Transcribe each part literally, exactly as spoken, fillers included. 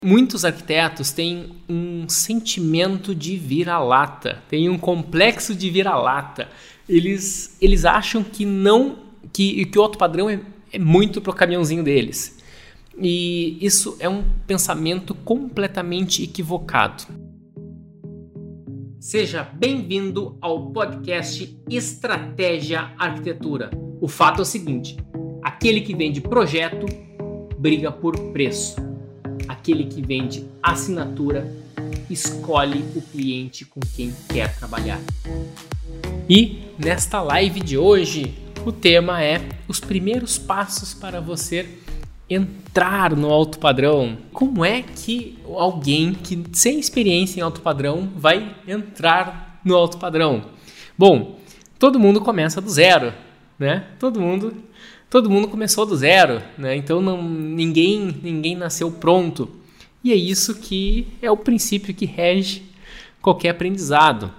Muitos arquitetos têm um sentimento de vira-lata, têm um complexo de vira-lata. Eles, eles acham que, não, que, que o alto padrão é, é muito para o caminhãozinho deles. E isso é um pensamento completamente equivocado. Seja bem-vindo ao podcast Estratégia Arquitetura. O fato é o seguinte: aquele que vende projeto briga por preço. Aquele que vende assinatura escolhe o cliente com quem quer trabalhar. E nesta live de hoje, o tema é os primeiros passos para você entrar no alto padrão. Como é que alguém que sem experiência em alto padrão vai entrar no alto padrão? Bom, todo mundo começa do zero, né? Todo mundo Todo mundo começou do zero, né? Então não, ninguém, ninguém nasceu pronto. E é isso que é o princípio que rege qualquer aprendizado.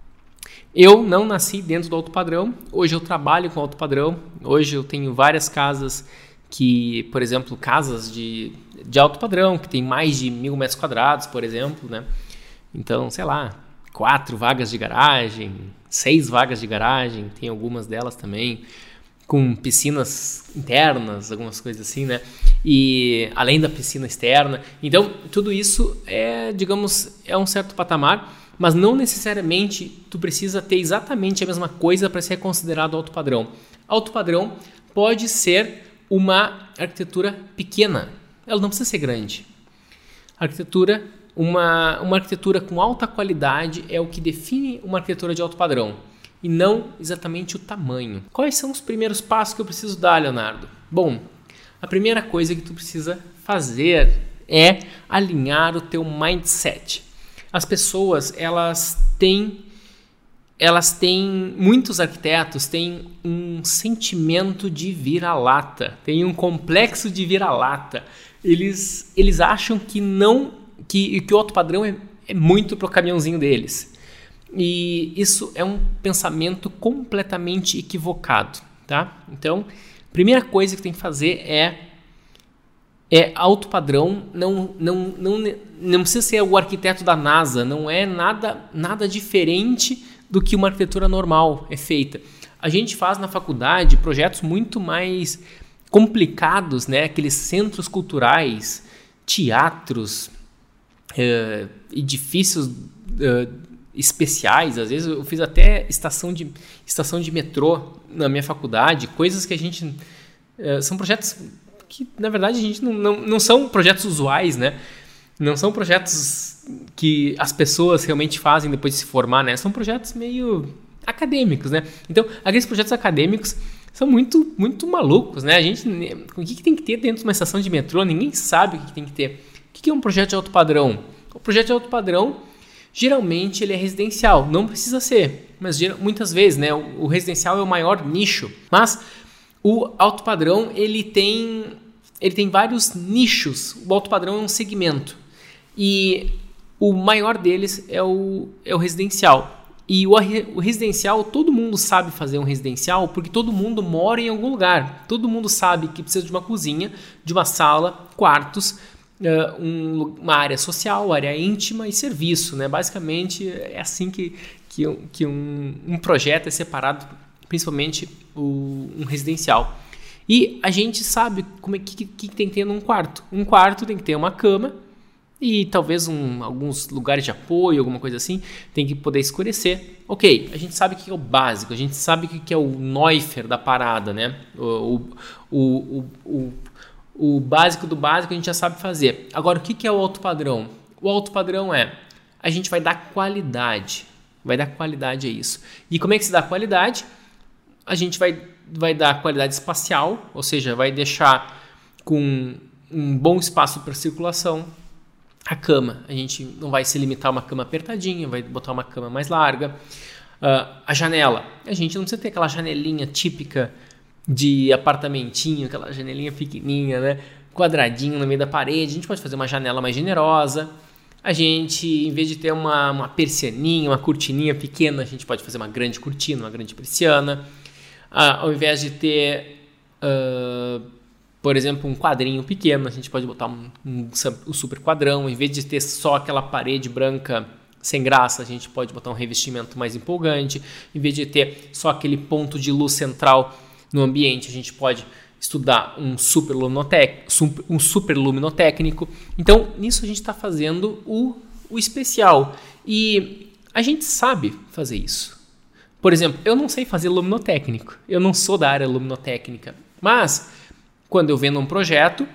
Eu não nasci dentro do alto padrão, hoje eu trabalho com alto padrão, hoje eu tenho várias casas que, por exemplo, casas de, de alto padrão, que tem mais de mil metros quadrados, por exemplo, né? Então, sei lá, quatro vagas de garagem, seis vagas de garagem, tem algumas delas também, com piscinas internas, algumas coisas assim, né? E além da piscina externa. Então, tudo isso é, digamos, é um certo patamar, mas não necessariamente tu precisa ter exatamente a mesma coisa para ser considerado alto padrão. Alto padrão pode ser uma arquitetura pequena, ela não precisa ser grande. Arquitetura, uma, uma arquitetura com alta qualidade é o que define uma arquitetura de alto padrão. E não exatamente o tamanho. Quais são os primeiros passos que eu preciso dar, Leonardo? Bom, a primeira coisa que tu precisa fazer é alinhar o teu mindset. As pessoas, elas têm, elas têm, muitos arquitetos têm um sentimento de vira-lata, têm um complexo de vira-lata. Eles, eles acham que, não, que, que o alto padrão é, é muito para o caminhãozinho deles. E isso é um pensamento completamente equivocado, tá? Então, a primeira coisa que tem que fazer é, é alto padrão, não, não, não, não precisa ser o arquiteto da NASA, não é nada, nada diferente do que uma arquitetura normal é feita. A gente faz na faculdade projetos muito mais complicados, né? Aqueles centros culturais, teatros, uh, edifícios Uh, especiais, às vezes eu fiz até estação de, estação de metrô na minha faculdade, coisas que a gente, uh, são projetos que na verdade a gente não, não, não são projetos usuais, né? Não são projetos que as pessoas realmente fazem depois de se formar, né? São projetos meio acadêmicos, né? Então, aqueles projetos acadêmicos são muito, muito malucos, né? A gente, o que, que tem que ter dentro de uma estação de metrô? Ninguém sabe o que, que tem que ter. O que, que é um projeto de alto padrão? O projeto de alto padrão, geralmente ele é residencial, não precisa ser, mas muitas vezes, né, o, o residencial é o maior nicho, mas o alto padrão ele tem, ele tem vários nichos. O alto padrão é um segmento e o maior deles é o, é o residencial. E o, o residencial, todo mundo sabe fazer um residencial porque todo mundo mora em algum lugar, todo mundo sabe que precisa de uma cozinha, de uma sala, quartos, Uh, um, uma área social, área íntima e serviço, né? Basicamente é assim que, que, que um, um projeto é separado, principalmente o, um residencial. E a gente sabe como é que, que, que tem que ter num quarto. Um quarto tem que ter uma cama e talvez um, alguns lugares de apoio, alguma coisa assim, tem que poder escurecer. Ok, a gente sabe o que é o básico, a gente sabe o que é o Neufer da parada, né? O, o, o, o O básico do básico a gente já sabe fazer. Agora, o que é o alto padrão? O alto padrão é, a gente vai dar qualidade. Vai dar qualidade a isso. E como é que se dá qualidade? A gente vai, vai dar qualidade espacial, ou seja, vai deixar com um bom espaço para circulação. A cama, a gente não vai se limitar a uma cama apertadinha, vai botar uma cama mais larga. Uh, a janela, a gente não precisa ter aquela janelinha típica de apartamentinho, aquela janelinha pequenininha, né? Quadradinho no meio da parede. A gente pode fazer uma janela mais generosa. A gente, em vez de ter uma, uma persianinha, uma cortininha pequena, a gente pode fazer uma grande cortina, uma grande persiana. Ah, ao invés de ter uh, por exemplo, um quadrinho pequeno, a gente pode botar um, um, um super quadrão, em vez de ter só aquela parede branca sem graça, a gente pode botar um revestimento mais empolgante, em vez de ter só aquele ponto de luz central no ambiente, a gente pode estudar um super, luminotec, um super luminotécnico. Então, nisso a gente está fazendo o, o especial. E a gente sabe fazer isso. Por exemplo, eu não sei fazer luminotécnico. Eu não sou da área luminotécnica. Mas, quando eu vendo um projeto,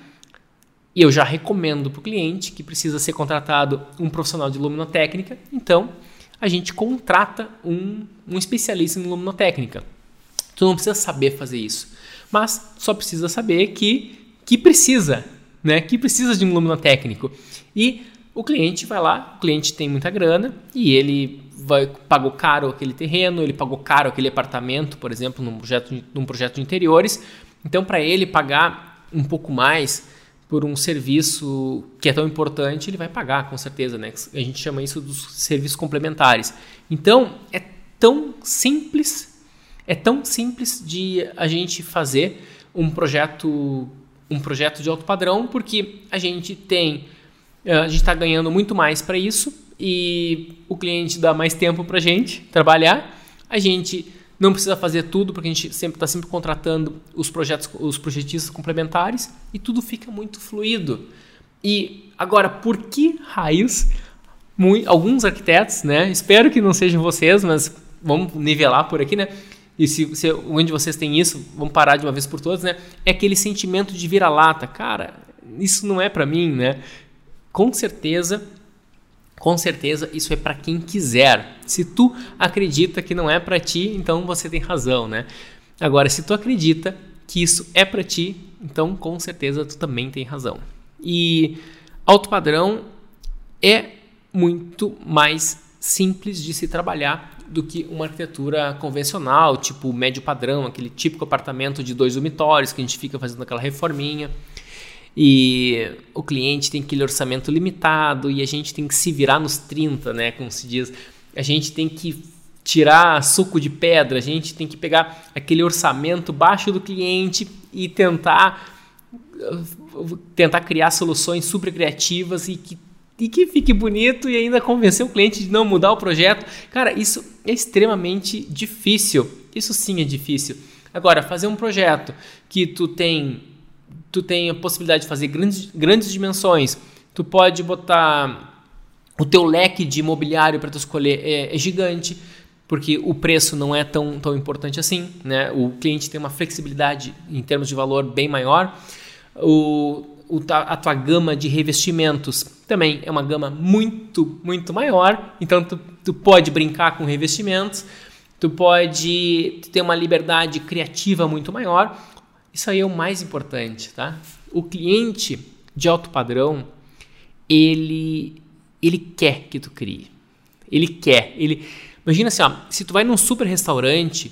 eu já recomendo para o cliente que precisa ser contratado um profissional de luminotécnica. Então, a gente contrata um, um especialista em luminotécnica. Tu não precisa saber fazer isso. Mas só precisa saber que, que precisa, né? Que precisa de um luminotécnico. E o cliente vai lá, o cliente tem muita grana e ele vai, pagou caro aquele terreno, ele pagou caro aquele apartamento, por exemplo, num projeto, num projeto de interiores. Então, para ele pagar um pouco mais por um serviço que é tão importante, ele vai pagar, com certeza, né? A gente chama isso dos serviços complementares. Então, é tão simples... É tão simples de a gente fazer um projeto, um projeto de alto padrão, porque a gente tem, a gente está ganhando muito mais para isso e o cliente dá mais tempo para a gente trabalhar. A gente não precisa fazer tudo, porque a gente sempre está sempre contratando os projetos, os projetistas complementares e tudo fica muito fluido. E agora, por que raios muito, alguns arquitetos, né? Espero que não sejam vocês, mas vamos nivelar por aqui, né? E se, se onde vocês têm isso, vamos parar de uma vez por todas, né? É aquele sentimento de vira-lata. Cara, isso não é para mim, né? Com certeza, com certeza isso é para quem quiser. Se tu acredita que não é para ti, então você tem razão, né? Agora, se tu acredita que isso é para ti, então com certeza tu também tem razão. E alto padrão é muito mais simples de se trabalhar do que uma arquitetura convencional, tipo médio padrão, aquele típico apartamento de dois dormitórios que a gente fica fazendo aquela reforminha e o cliente tem aquele orçamento limitado e a gente tem que se virar nos trinta, né, como se diz. A gente tem que tirar suco de pedra, a gente tem que pegar aquele orçamento baixo do cliente e tentar tentar criar soluções super criativas e que E que fique bonito e ainda convencer o cliente de não mudar o projeto. Cara, isso é extremamente difícil. Isso sim é difícil. Agora, fazer um projeto que tu tem, tu tem a possibilidade de fazer grandes, grandes dimensões, tu pode botar o teu leque de imobiliário para tu escolher é, é gigante, porque o preço não é tão, tão importante assim, né? O cliente tem uma flexibilidade em termos de valor bem maior. O a tua gama de revestimentos também é uma gama muito, muito maior. Então, tu, tu pode brincar com revestimentos, tu pode ter uma liberdade criativa muito maior. Isso aí é o mais importante, tá? O cliente de alto padrão, ele, ele quer que tu crie. Ele quer. Ele, imagina assim, ó, se tu vai num super restaurante,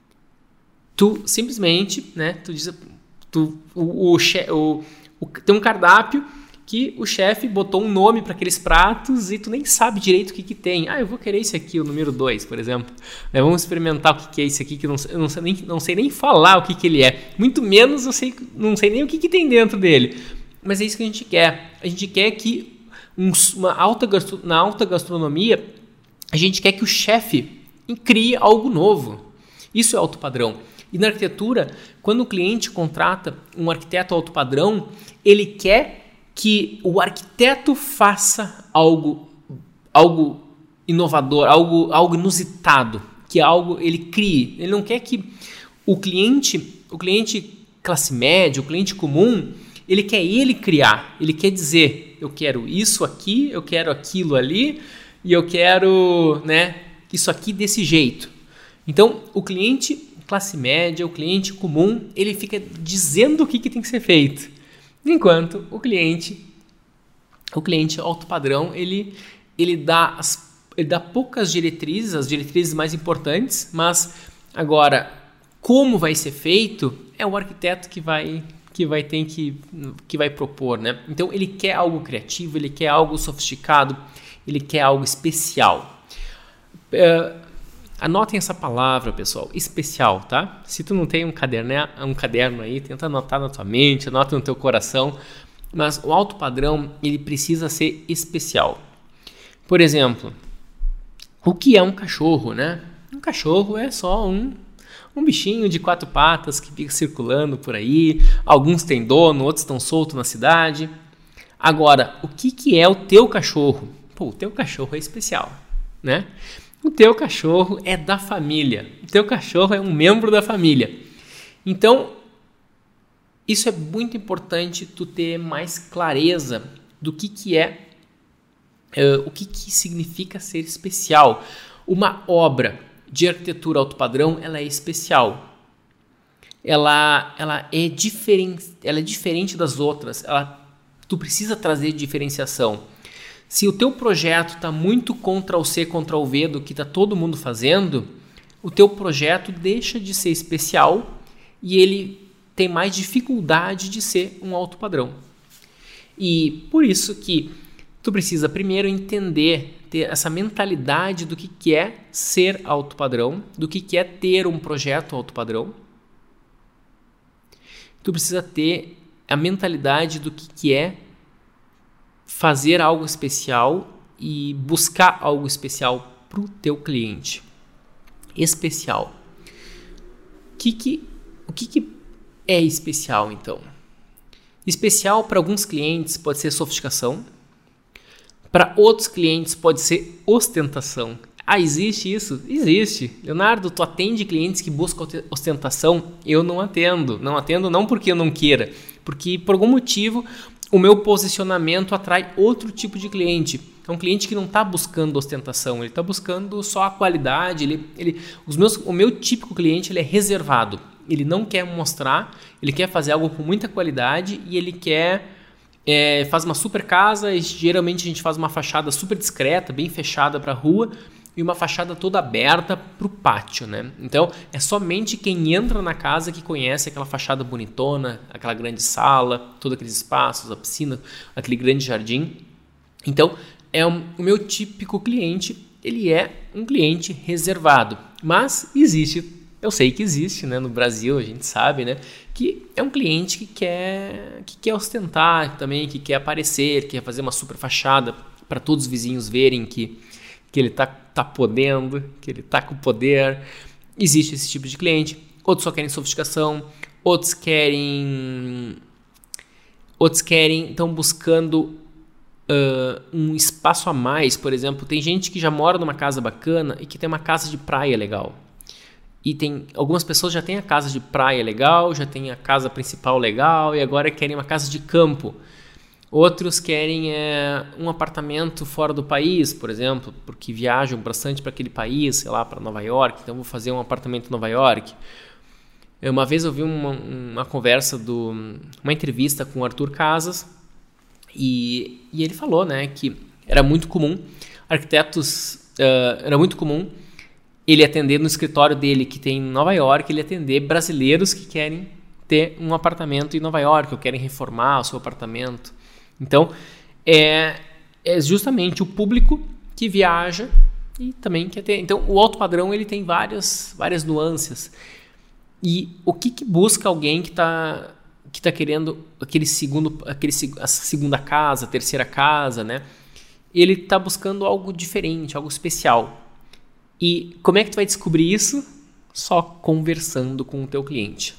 tu simplesmente, né, tu diz, tu, o, o, o tem um cardápio que o chefe botou um nome para aqueles pratos e tu nem sabe direito o que, que tem. Ah, eu vou querer esse aqui, o número dois, por exemplo. É, vamos experimentar o que, que é esse aqui, que eu não, eu não, sei, nem, não sei nem falar o que, que ele é. Muito menos eu sei, não sei nem o que, que tem dentro dele. Mas é isso que a gente quer. A gente quer que um, uma alta, na alta gastronomia, a gente quer que o chefe crie algo novo. Isso é alto padrão. E na arquitetura, quando o cliente contrata um arquiteto alto padrão, ele quer que o arquiteto faça algo, algo inovador, algo, algo inusitado, que algo ele crie. Ele não quer que o cliente, o cliente classe média, o cliente comum, ele quer ele criar. Ele quer dizer, eu quero isso aqui, eu quero aquilo ali e eu quero, né, isso aqui desse jeito. Então, o cliente classe média, o cliente comum, ele fica dizendo o que, que tem que ser feito. Enquanto o cliente, o cliente alto padrão, ele, ele, dá as, ele dá poucas diretrizes, as diretrizes mais importantes, mas agora, como vai ser feito, é o arquiteto que vai, que vai ter que, que vai propor, né? Então, ele quer algo criativo, ele quer algo sofisticado, ele quer algo especial. É, Anotem essa palavra, pessoal, especial, tá? Se tu não tem um caderno, um caderno aí, tenta anotar na tua mente, anota no teu coração, mas o alto padrão, ele precisa ser especial. Por exemplo, o que é um cachorro, né? Um cachorro é só um, um bichinho de quatro patas que fica circulando por aí, alguns têm dono, outros estão soltos na cidade. Agora, o que, que é o teu cachorro? Pô, o teu cachorro é especial, né? O teu cachorro é da família. O teu cachorro é um membro da família. Então, isso é muito importante tu ter mais clareza do que, que é, uh, o que, que significa ser especial. Uma obra de arquitetura alto padrão, ela é especial. Ela, ela, é, diferen, ela é diferente das outras. Ela, tu precisa trazer diferenciação. Se o teu projeto está muito contra o C, contra o V do que está todo mundo fazendo, o teu projeto deixa de ser especial e ele tem mais dificuldade de ser um alto padrão. E por isso que tu precisa primeiro entender, ter essa mentalidade do que, que é ser alto padrão, do que, que é ter um projeto alto padrão. Tu precisa ter a mentalidade do que, que é fazer algo especial e buscar algo especial para o teu cliente. Especial. Que que, o que, que é especial, então? Especial para alguns clientes pode ser sofisticação, para outros clientes pode ser ostentação. Ah, existe isso? Existe. Leonardo, tu atende clientes que buscam ostentação? Eu não atendo. Não atendo não porque eu não queira, porque por algum motivo o meu posicionamento atrai outro tipo de cliente. É um cliente que não está buscando ostentação, ele está buscando só a qualidade. Ele, ele, os meus, o meu típico cliente ele é reservado. Ele não quer mostrar, ele quer fazer algo com muita qualidade e ele quer... É, faz uma super casa e geralmente a gente faz uma fachada super discreta, bem fechada para a rua e uma fachada toda aberta para o pátio, né? Então é somente quem entra na casa que conhece aquela fachada bonitona, aquela grande sala, todos aqueles espaços, a piscina, aquele grande jardim. Então é um, o meu típico cliente, ele é um cliente reservado, mas existe. Eu sei que existe, né? No Brasil, a gente sabe, né? Que é um cliente que quer, que quer ostentar também, que quer aparecer, que quer fazer uma super fachada para todos os vizinhos verem que, que ele está tá podendo, que ele está com poder. Existe esse tipo de cliente. Outros só querem sofisticação, outros querem... Outros querem, estão buscando uh, um espaço a mais. Por exemplo, tem gente que já mora numa casa bacana e que tem uma casa de praia legal. E tem, algumas pessoas já têm a casa de praia legal, já têm a casa principal legal e agora querem uma casa de campo. Outros querem é, um apartamento fora do país, por exemplo, porque viajam bastante para aquele país, sei lá, para Nova York, então vou fazer um apartamento em Nova York. Uma vez eu vi uma, uma conversa, do, uma entrevista com o Arthur Casas e, e ele falou, né, que era muito comum, arquitetos, uh, era muito comum ele atender no escritório dele, que tem em Nova York, ele atender brasileiros que querem ter um apartamento em Nova York, ou querem reformar o seu apartamento. Então, é, é justamente o público que viaja e também quer ter. Então, o alto padrão ele tem várias, várias nuances. E o que, que busca alguém que está que tá querendo aquele segundo, aquele, a segunda casa, a terceira casa, né? Ele está buscando algo diferente, algo especial. E como é que tu vai descobrir isso? Só conversando com o teu cliente.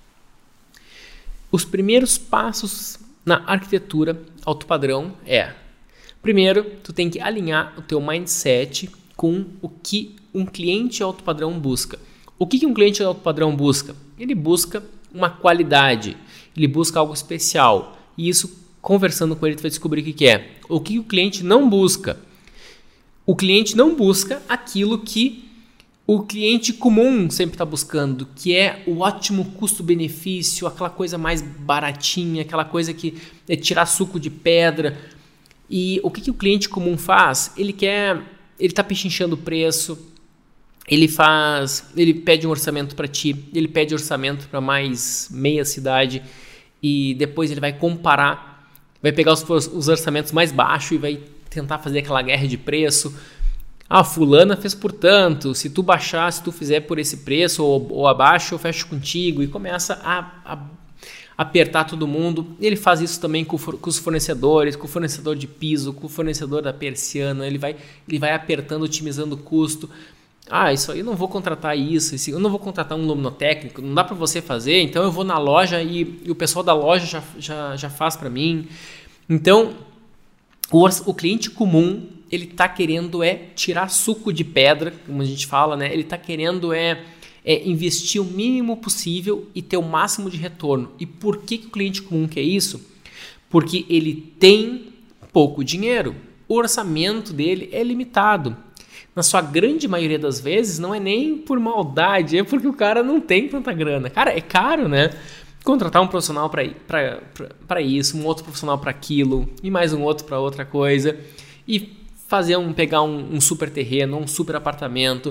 Os primeiros passos na arquitetura alto padrão é: primeiro, tu tem que alinhar o teu mindset com o que um cliente alto padrão busca. O que um cliente alto padrão busca? Ele busca uma qualidade, ele busca algo especial. E isso, conversando com ele, tu vai descobrir o que, que é. O que o cliente não busca? O cliente não busca aquilo que o cliente comum sempre está buscando, que é o ótimo custo-benefício, aquela coisa mais baratinha, aquela coisa que é tirar suco de pedra. E o que, que o cliente comum faz? Ele quer, ele está pechinchando o preço, ele faz, ele pede um orçamento para ti, ele pede orçamento para mais meia cidade e depois ele vai comparar, vai pegar os, os orçamentos mais baixos e vai tentar fazer aquela guerra de preço. Ah, fulana fez por tanto, se tu baixar, se tu fizer por esse preço ou, ou abaixo, eu fecho contigo. E começa a, a apertar todo mundo. Ele faz isso também com, com os fornecedores, com o fornecedor de piso, com o fornecedor da persiana. Ele vai, ele vai apertando, otimizando o custo. Ah, isso aí eu não vou contratar isso, eu não vou contratar um luminotécnico, não dá para você fazer, então eu vou na loja e, e o pessoal da loja já, já, já faz para mim. Então, o, o cliente comum, ele está querendo é tirar suco de pedra, como a gente fala, né? Ele está querendo é, é investir o mínimo possível e ter o máximo de retorno. E por que, que o cliente comum quer isso? Porque ele tem pouco dinheiro, o orçamento dele é limitado. Na sua grande maioria das vezes, não é nem por maldade, é porque o cara não tem tanta grana. Cara, é caro, né? Contratar um profissional para isso, um outro profissional para aquilo, e mais um outro para outra coisa, e fazer um, pegar um, um super terreno, um super apartamento,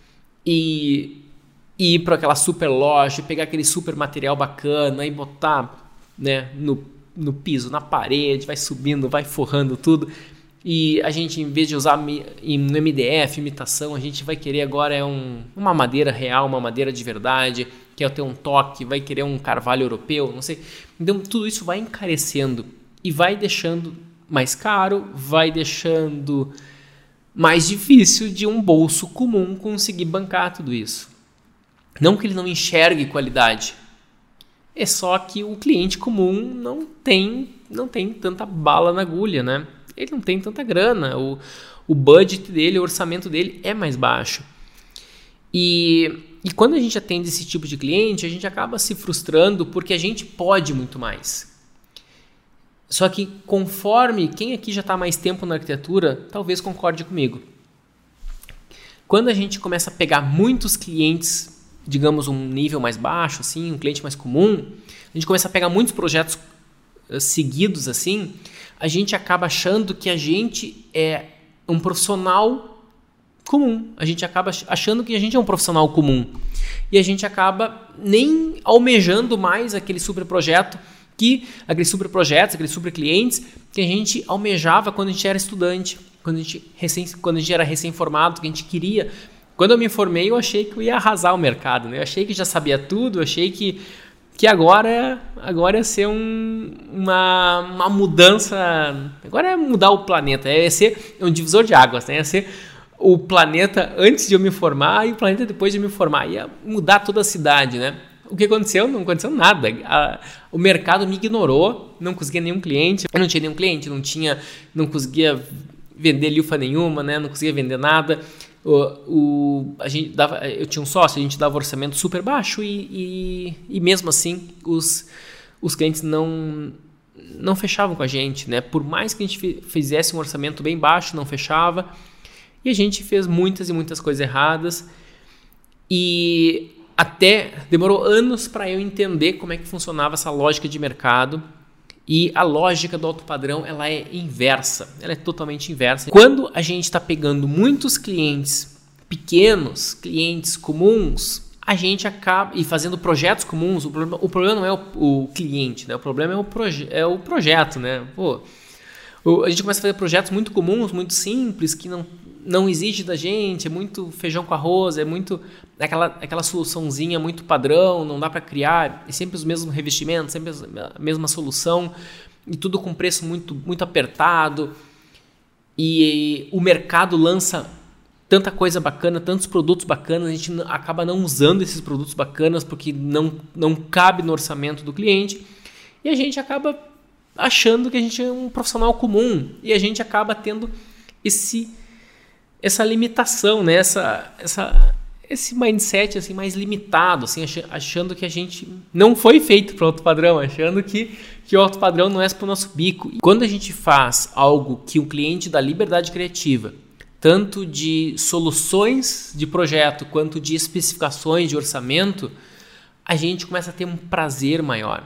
e, e ir para aquela super loja, pegar aquele super material bacana e botar, né, no, no piso, na parede, vai subindo, vai forrando tudo. E a gente, em vez de usar no M D F, imitação, a gente vai querer agora é um, uma madeira real, uma madeira de verdade, quer ter um toque, vai querer um carvalho europeu, não sei. Então, tudo isso vai encarecendo e vai deixando mais caro, vai deixando mais difícil de um bolso comum conseguir bancar tudo isso. Não que ele não enxergue qualidade, é só que o cliente comum não tem, não tem tanta bala na agulha, né? Ele não tem tanta grana, o, o budget dele, o orçamento dele é mais baixo. E, e quando a gente atende esse tipo de cliente, a gente acaba se frustrando porque a gente pode muito mais. Só que conforme, quem aqui já está há mais tempo na arquitetura, talvez concorde comigo. Quando a gente começa a pegar muitos clientes, digamos um nível mais baixo, assim, um cliente mais comum, a gente começa a pegar muitos projetos uh, seguidos assim, a gente acaba achando que a gente é um profissional comum. A gente acaba achando que a gente é um profissional comum. E a gente acaba nem almejando mais aquele super projeto, que, aqueles super projetos, aqueles super clientes que a gente almejava quando a gente era estudante, quando a gente, recém, quando a gente era recém-formado, que a gente queria. Quando eu me formei, eu achei que eu ia arrasar o mercado, né? Eu achei que já sabia tudo, eu achei que que agora, agora ia ser um, uma, uma mudança, agora é mudar o planeta, é ser um divisor de águas, né? Ia ser o planeta antes de eu me formar e o planeta depois de eu me formar, ia mudar toda a cidade, né? O que aconteceu? Não aconteceu nada, a, o mercado me ignorou, não conseguia nenhum cliente, eu não tinha nenhum cliente, não, tinha, não conseguia vender lufa nenhuma, né? Não conseguia vender nada. O, o, a gente dava, eu tinha um sócio, a gente dava orçamento super baixo e, e, e mesmo assim os, os clientes não, não fechavam com a gente, né? Por mais que a gente fizesse um orçamento bem baixo, não fechava, e a gente fez muitas e muitas coisas erradas e até demorou anos para eu entender como é que funcionava essa lógica de mercado. E a lógica do alto padrão, ela é inversa, ela é totalmente inversa. Quando a gente está pegando muitos clientes pequenos, clientes comuns, a gente acaba, e fazendo projetos comuns, o problema, o problema não é o, o cliente, né? O problema é o, proje, é o projeto, né? Pô, o, a gente começa a fazer projetos muito comuns, muito simples, que não, não exige da gente, é muito feijão com arroz, é muito aquela, aquela soluçãozinha muito padrão, não dá para criar, é sempre os mesmos revestimentos, sempre a mesma solução, e tudo com preço muito, muito apertado, e, e o mercado lança tanta coisa bacana, tantos produtos bacanas, a gente acaba não usando esses produtos bacanas porque não, não cabe no orçamento do cliente, e a gente acaba achando que a gente é um profissional comum, e a gente acaba tendo esse... essa limitação, né? essa, essa, esse mindset assim, mais limitado, assim, achando que a gente não foi feito para o alto padrão, achando que, que o alto padrão não é para o nosso bico. E quando a gente faz algo que o cliente dá liberdade criativa, tanto de soluções de projeto quanto de especificações de orçamento, a gente começa a ter um prazer maior.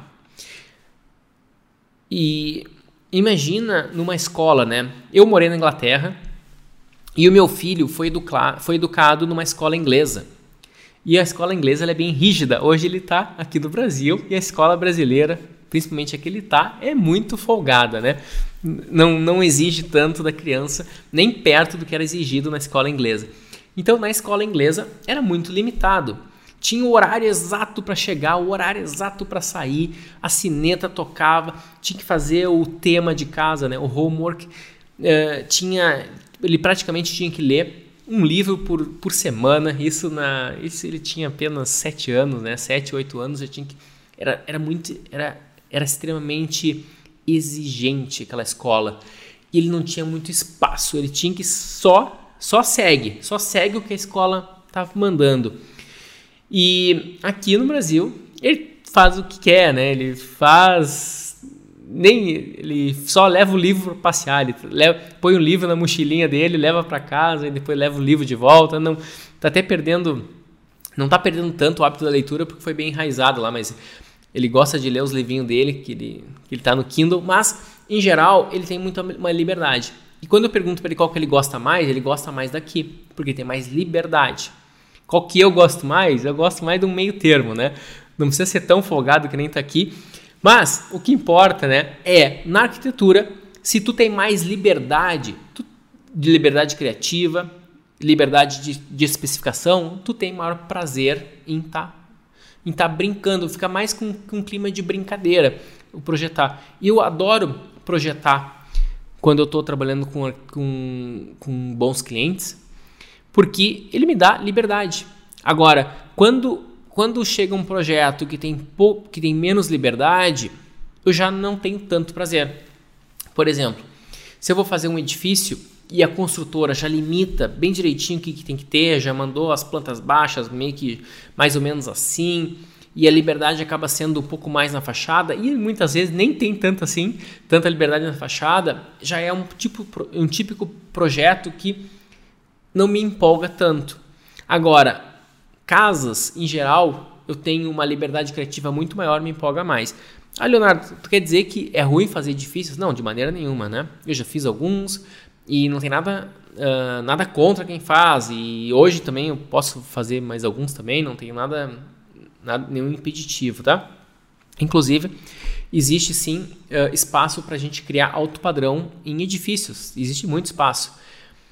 E imagina numa escola, né? Eu morei na Inglaterra, e o meu filho foi, educa- foi educado numa escola inglesa. E a escola inglesa ela é bem rígida. Hoje ele está aqui no Brasil e a escola brasileira principalmente a que ele está, é muito folgada, né? Não, não exige tanto da criança, nem perto do que era exigido na escola inglesa. Então, na escola inglesa, era muito limitado. Tinha o horário exato para chegar, o horário exato para sair, a sineta tocava, tinha que fazer o tema de casa, né? O homework. Uh, tinha, ele praticamente tinha que ler um livro por, por semana. Isso, na, isso ele tinha apenas sete anos, né? sete, oito anos. Já tinha que, era, era, muito, era, era extremamente exigente aquela escola. E ele não tinha muito espaço, ele tinha que só, só segue, só segue o que a escola estava mandando. E aqui no Brasil, ele faz o que quer, né? Ele faz... nem ele só leva o livro para passear, ele leva, põe o livro na mochilinha dele, leva para casa e depois leva o livro de volta. Não tá até perdendo, não tá perdendo tanto o hábito da leitura porque foi bem enraizado lá, mas ele gosta de ler os livrinhos dele, que ele, que ele tá no Kindle, mas em geral ele tem muita uma liberdade. E quando eu pergunto para ele qual que ele gosta mais, ele gosta mais daqui, porque tem mais liberdade. Qual que eu gosto mais? Eu gosto mais de um meio termo, né? Não precisa ser tão folgado que nem tá aqui. Mas o que importa, né, é na arquitetura, se tu tem mais liberdade, tu, de liberdade criativa, liberdade de, de especificação, tu tem maior prazer em estar tá, em tá brincando, fica mais com, com um clima de brincadeira, o projetar. E eu adoro projetar quando eu estou trabalhando com, com, com bons clientes, porque ele me dá liberdade. Agora, quando, quando chega um projeto que tem, pou, que tem menos liberdade, eu já não tenho tanto prazer. Por exemplo, se eu vou fazer um edifício e a construtora já limita bem direitinho o que, que tem que ter, já mandou as plantas baixas meio que mais ou menos assim, e a liberdade acaba sendo um pouco mais na fachada, e muitas vezes nem tem tanto assim, tanta liberdade na fachada, já é um, tipo, um típico projeto que não me empolga tanto. Agora, casas, em geral, eu tenho uma liberdade criativa muito maior, me empolga mais. Ah, Leonardo, tu quer dizer que é ruim fazer edifícios? Não, de maneira nenhuma, né? Eu já fiz alguns e não tem nada, uh, nada contra quem faz. E hoje também eu posso fazer mais alguns também, não tenho nada, nada nenhum impeditivo, tá? Inclusive, existe sim uh, espaço para a gente criar alto padrão em edifícios. Existe muito espaço.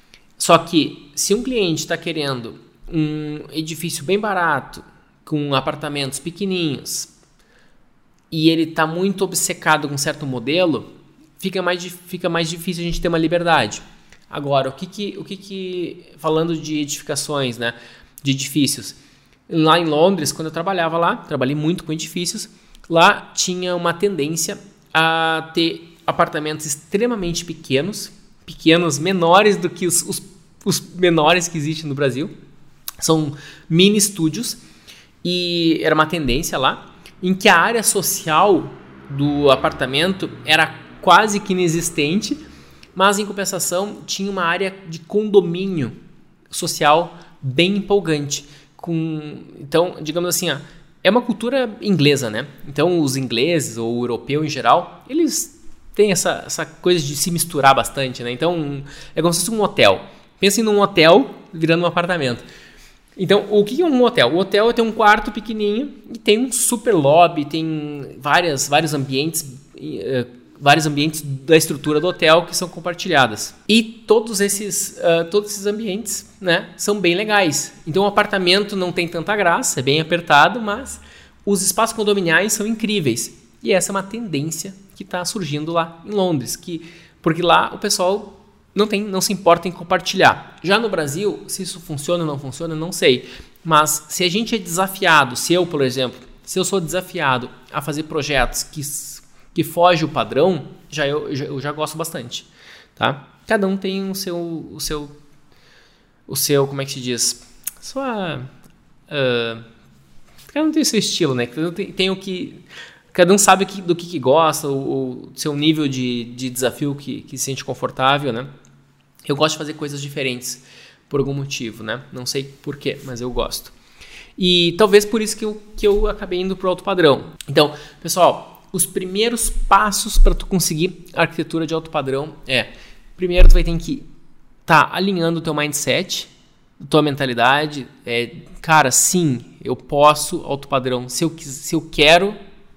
Só que se um cliente está querendo um edifício bem barato, com apartamentos pequenininhos, e ele está muito obcecado com um certo modelo, fica mais, fica mais difícil a gente ter uma liberdade. Agora, o que que, o que que falando de edificações, né, de edifícios, lá em Londres, quando eu trabalhava lá, trabalhei muito com edifícios, lá tinha uma tendência a ter apartamentos extremamente pequenos, pequenos, menores do que os, os, os menores que existem no Brasil. São mini estúdios e era uma tendência lá em que a área social do apartamento era quase que inexistente, mas em compensação tinha uma área de condomínio social bem empolgante. Com, então, digamos assim, ó, é uma cultura inglesa, né? Então, os ingleses ou o europeu em geral, eles tem essa, essa coisa de se misturar bastante, né? Então, é como se fosse um hotel. Pensem num hotel virando um apartamento. Então, o que é um hotel? O hotel tem um quarto pequenininho e tem um super lobby, tem várias, vários ambientes, uh, vários ambientes da estrutura do hotel que são compartilhadas. E todos esses, uh, todos esses ambientes, né, são bem legais. Então, o apartamento não tem tanta graça, é bem apertado, mas os espaços condominiais são incríveis. E essa é uma tendência que está surgindo lá em Londres, que, porque lá o pessoal não, tem, não se importa em compartilhar. Já no Brasil, se isso funciona ou não funciona, eu não sei. Mas se a gente é desafiado, se eu, por exemplo, se eu sou desafiado a fazer projetos que, que fogem o padrão, já eu, já, eu já gosto bastante. Tá? Cada um tem o seu, o seu, o seu, como é que se diz? Sua, uh, cada um tem o seu estilo, né? Cada um tem, tem o que... Cada um sabe que, do que, que gosta, o, o seu nível de, de desafio que, que se sente confortável, né? Eu gosto de fazer coisas diferentes por algum motivo, né? Não sei porquê, mas eu gosto. E talvez por isso que eu, que eu acabei indo para o alto padrão. Então, pessoal, os primeiros passos para tu conseguir a arquitetura de alto padrão é... Primeiro, tu vai ter que estar tá alinhando o teu mindset, a tua mentalidade. É, cara, sim, eu posso alto padrão. Se eu, se eu quero...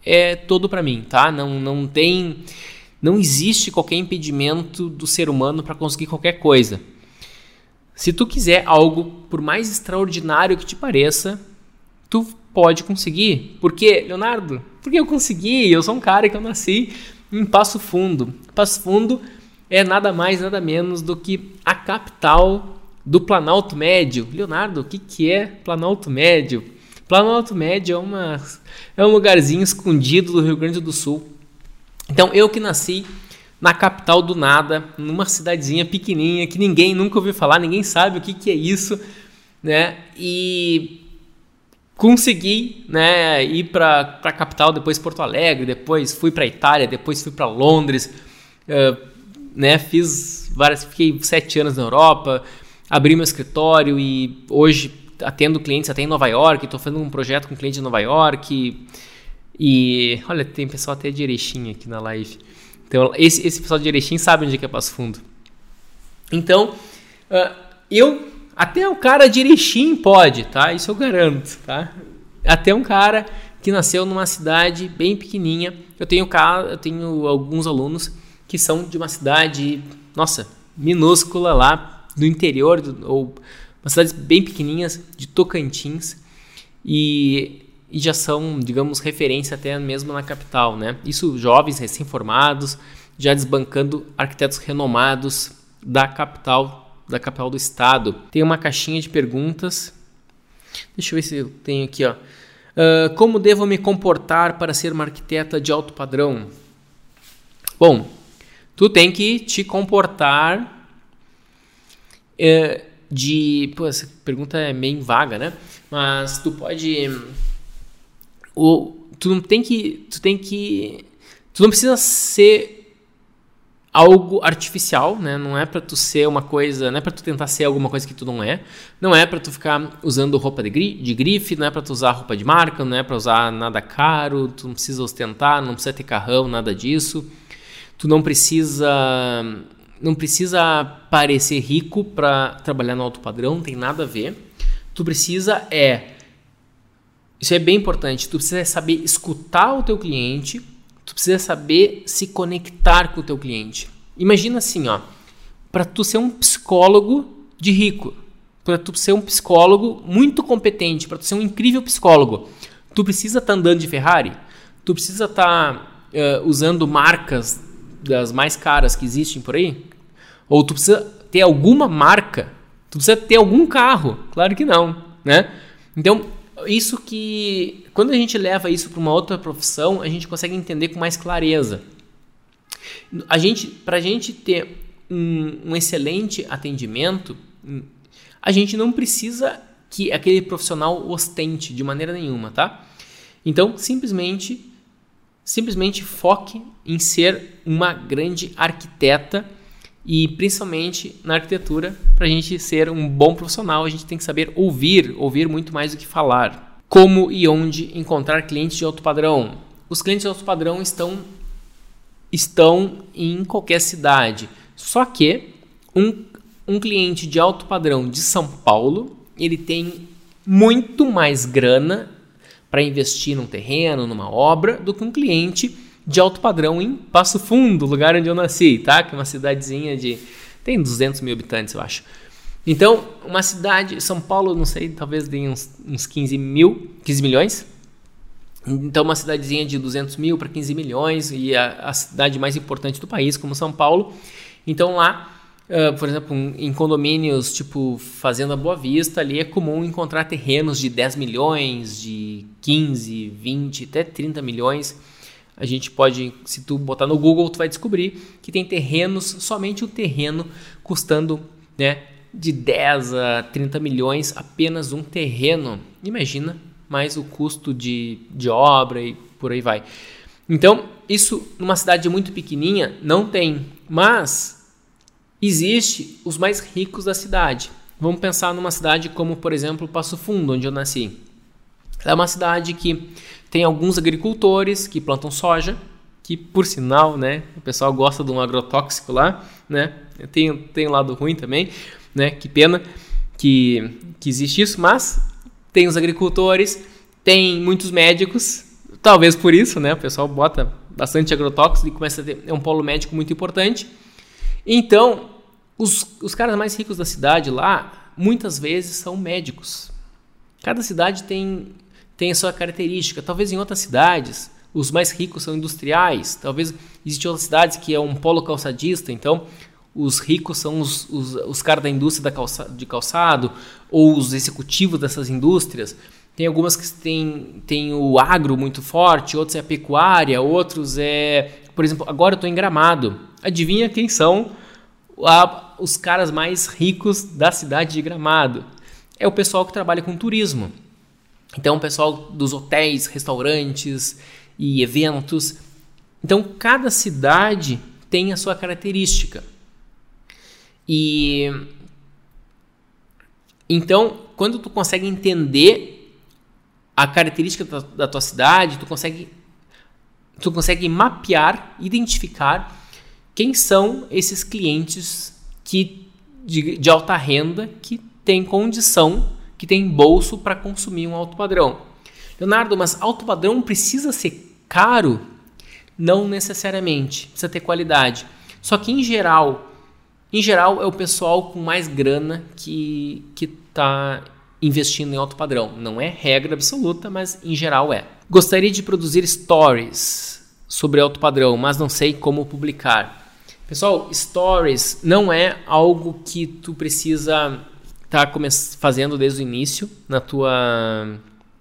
é todo para mim, tá? Não, não tem, não existe qualquer impedimento do ser humano para conseguir qualquer coisa. Se tu quiser algo, por mais extraordinário que te pareça, tu pode conseguir. Por quê, Leonardo? Porque eu consegui, eu sou um cara que eu nasci em Passo Fundo. Passo Fundo é nada mais, nada menos do que a capital do Planalto Médio. Leonardo, o que, que é Planalto Médio? Planalto Médio é, uma, é um lugarzinho escondido do Rio Grande do Sul. Então, eu que nasci na capital do nada, numa cidadezinha pequenininha, que ninguém nunca ouviu falar, ninguém sabe o que, que é isso, né? E consegui, né, ir para a capital, depois Porto Alegre, depois fui para a Itália, depois fui para Londres, uh, né, fiz várias, fiquei sete anos na Europa, abri meu escritório e hoje atendo clientes até em Nova York, estou fazendo um projeto com cliente em Nova York e, e olha, tem pessoal até de Erechim aqui na live. Então, esse, esse pessoal de Erechim sabe onde é que é Passo Fundo. Então, uh, eu, até um cara de Erechim pode, tá? Isso eu garanto, tá? Até um cara que nasceu numa cidade bem pequenininha. Eu tenho, eu tenho alguns alunos que são de uma cidade, nossa, minúscula lá do interior, do, ou umas cidades bem pequenininhas de Tocantins. E... e já são, digamos, referência até mesmo na capital, né? Isso, jovens recém-formados, já desbancando arquitetos renomados da capital, da capital do estado. Tem uma caixinha de perguntas. Deixa eu ver se eu tenho aqui, ó. Uh, como devo me comportar para ser uma arquiteta de alto padrão? Bom, tu tem que te comportar uh, de... Pô, essa pergunta é meio vaga, né? Mas tu pode... O, tu não tem que, tu tem que, tu não precisa ser algo artificial, né? Não é para tu ser uma coisa, não é para tu tentar ser alguma coisa que tu não é, não é para tu ficar usando roupa de, gri, de grife, não é para tu usar roupa de marca, não é para usar nada caro, tu não precisa ostentar, não precisa ter carrão, nada disso, tu não precisa, não precisa parecer rico para trabalhar no alto padrão, não tem nada a ver, tu precisa é Isso é bem importante, tu precisa saber escutar o teu cliente, tu precisa saber se conectar com o teu cliente. Imagina assim, ó, para tu ser um psicólogo de rico, para tu ser um psicólogo muito competente, para tu ser um incrível psicólogo, tu precisa estar tá andando de Ferrari, tu precisa estar tá, uh, usando marcas das mais caras que existem por aí, ou tu precisa ter alguma marca, tu precisa ter algum carro, claro que não, né? Então, isso que, quando a gente leva isso para uma outra profissão, a gente consegue entender com mais clareza. A gente, para a gente ter um, um excelente atendimento, a gente não precisa que aquele profissional ostente de maneira nenhuma, tá? Então, simplesmente, simplesmente foque em ser uma grande arquiteta e principalmente na arquitetura, para a gente ser um bom profissional, a gente tem que saber ouvir, ouvir muito mais do que falar. Como e onde encontrar clientes de alto padrão? Os clientes de alto padrão estão, estão em qualquer cidade, só que um, um cliente de alto padrão de São Paulo, ele tem muito mais grana para investir num terreno, numa obra, do que um cliente de alto padrão em Passo Fundo, lugar onde eu nasci, tá? Que é uma cidadezinha de... tem duzentos mil habitantes, eu acho. Então, uma cidade... São Paulo, não sei, talvez tenha uns, uns quinze mil, quinze milhões. Então, uma cidadezinha de duzentos mil para quinze milhões e a, a cidade mais importante do país, como São Paulo. Então, lá, uh, por exemplo, em condomínios tipo Fazenda Boa Vista, ali é comum encontrar terrenos de dez milhões, de quinze, vinte, até trinta milhões. A gente pode, se tu botar no Google, tu vai descobrir que tem terrenos, somente o terreno custando, né, de dez a trinta milhões, apenas um terreno. Imagina, mais o custo de, de obra e por aí vai. Então, isso numa cidade muito pequenininha não tem, mas existe os mais ricos da cidade. Vamos pensar numa cidade como, por exemplo, Passo Fundo, onde eu nasci. É uma cidade que tem alguns agricultores que plantam soja, que por sinal, né, o pessoal gosta de um agrotóxico lá, né? Tem, tem um lado ruim também, né? Que pena que, que existe isso, mas tem os agricultores, tem muitos médicos, talvez por isso, né? O pessoal bota bastante agrotóxico e começa a ter é um polo médico muito importante. Então, os, os caras mais ricos da cidade lá, muitas vezes são médicos. Cada cidade tem, tem a sua característica. Talvez em outras cidades, os mais ricos são industriais. Talvez existem outras cidades que é um polo calçadista. Então, os ricos são os, os, os caras da indústria da calça, de calçado ou os executivos dessas indústrias. Tem algumas que têm tem o agro muito forte, outros é a pecuária, outros é... Por exemplo, agora eu estou em Gramado. Adivinha quem são a, os caras mais ricos da cidade de Gramado? É o pessoal que trabalha com turismo. Então, o pessoal dos hotéis, restaurantes e eventos. Então, cada cidade tem a sua característica. E então, quando tu consegue entender a característica da, da tua cidade, tu consegue, tu consegue mapear, identificar quem são esses clientes que, de, de alta renda que têm condição, que têm bolso para consumir um alto padrão. Leonardo, mas alto padrão precisa ser caro? Não necessariamente, precisa ter qualidade. Só que em geral, em geral é o pessoal com mais grana que que está investindo em alto padrão. Não é regra absoluta, mas em geral é. Gostaria de produzir stories sobre alto padrão, mas não sei como publicar. Pessoal, stories não é algo que tu precisa estar tá fazendo desde o início na tua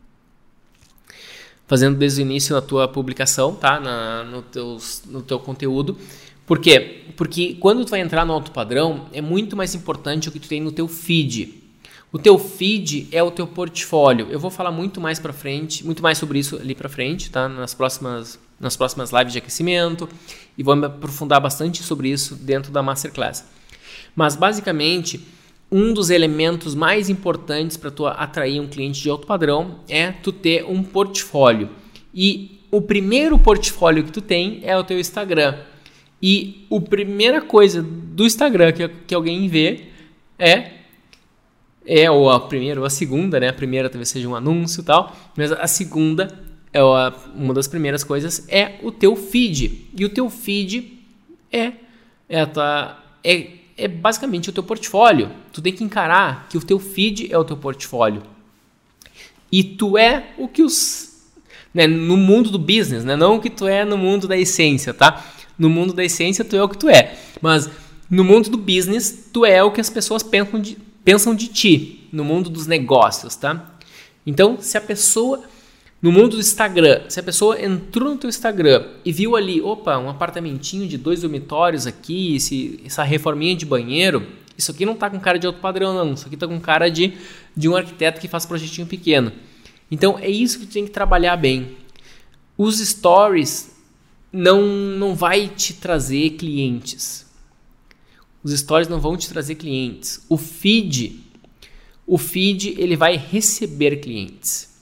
fazendo desde o início na tua publicação, tá? Na, no, teus, no teu conteúdo. Por quê? Porque quando tu vai entrar no alto padrão, é muito mais importante o que tu tem no teu feed. O teu feed é o teu portfólio. Eu vou falar muito mais para frente, muito mais sobre isso ali para frente, tá? Nas próximas, nas próximas lives de aquecimento, e vou me aprofundar bastante sobre isso dentro da Masterclass. Mas basicamente, um dos elementos mais importantes para tu atrair um cliente de alto padrão é tu ter um portfólio. E o primeiro portfólio que tu tem é o teu Instagram. E a primeira coisa do Instagram que, que alguém vê é É ou a primeira ou a segunda, né? A primeira talvez seja um anúncio e tal, mas a segunda, é a, uma das primeiras coisas, é o teu feed. E o teu feed é, é, a tua, é, é basicamente o teu portfólio. Tu tem que encarar que o teu feed é o teu portfólio. E tu é o que os... Né, no mundo do business, né? Não o que tu é no mundo da essência, tá? No mundo da essência, tu é o que tu é. Mas no mundo do business, tu é o que as pessoas pensam de... pensam de ti, no mundo dos negócios, tá? Então, se a pessoa, no mundo do Instagram, se a pessoa entrou no teu Instagram e viu ali, opa, um apartamentinho de dois dormitórios aqui, esse, essa reforminha de banheiro, isso aqui não tá com cara de alto padrão, não. Isso aqui tá com cara de, de um arquiteto que faz projetinho pequeno. Então, é isso que tu tem que trabalhar bem. Os stories não, não vai te trazer clientes. Os stories não vão te trazer clientes. O feed, o feed ele vai receber clientes.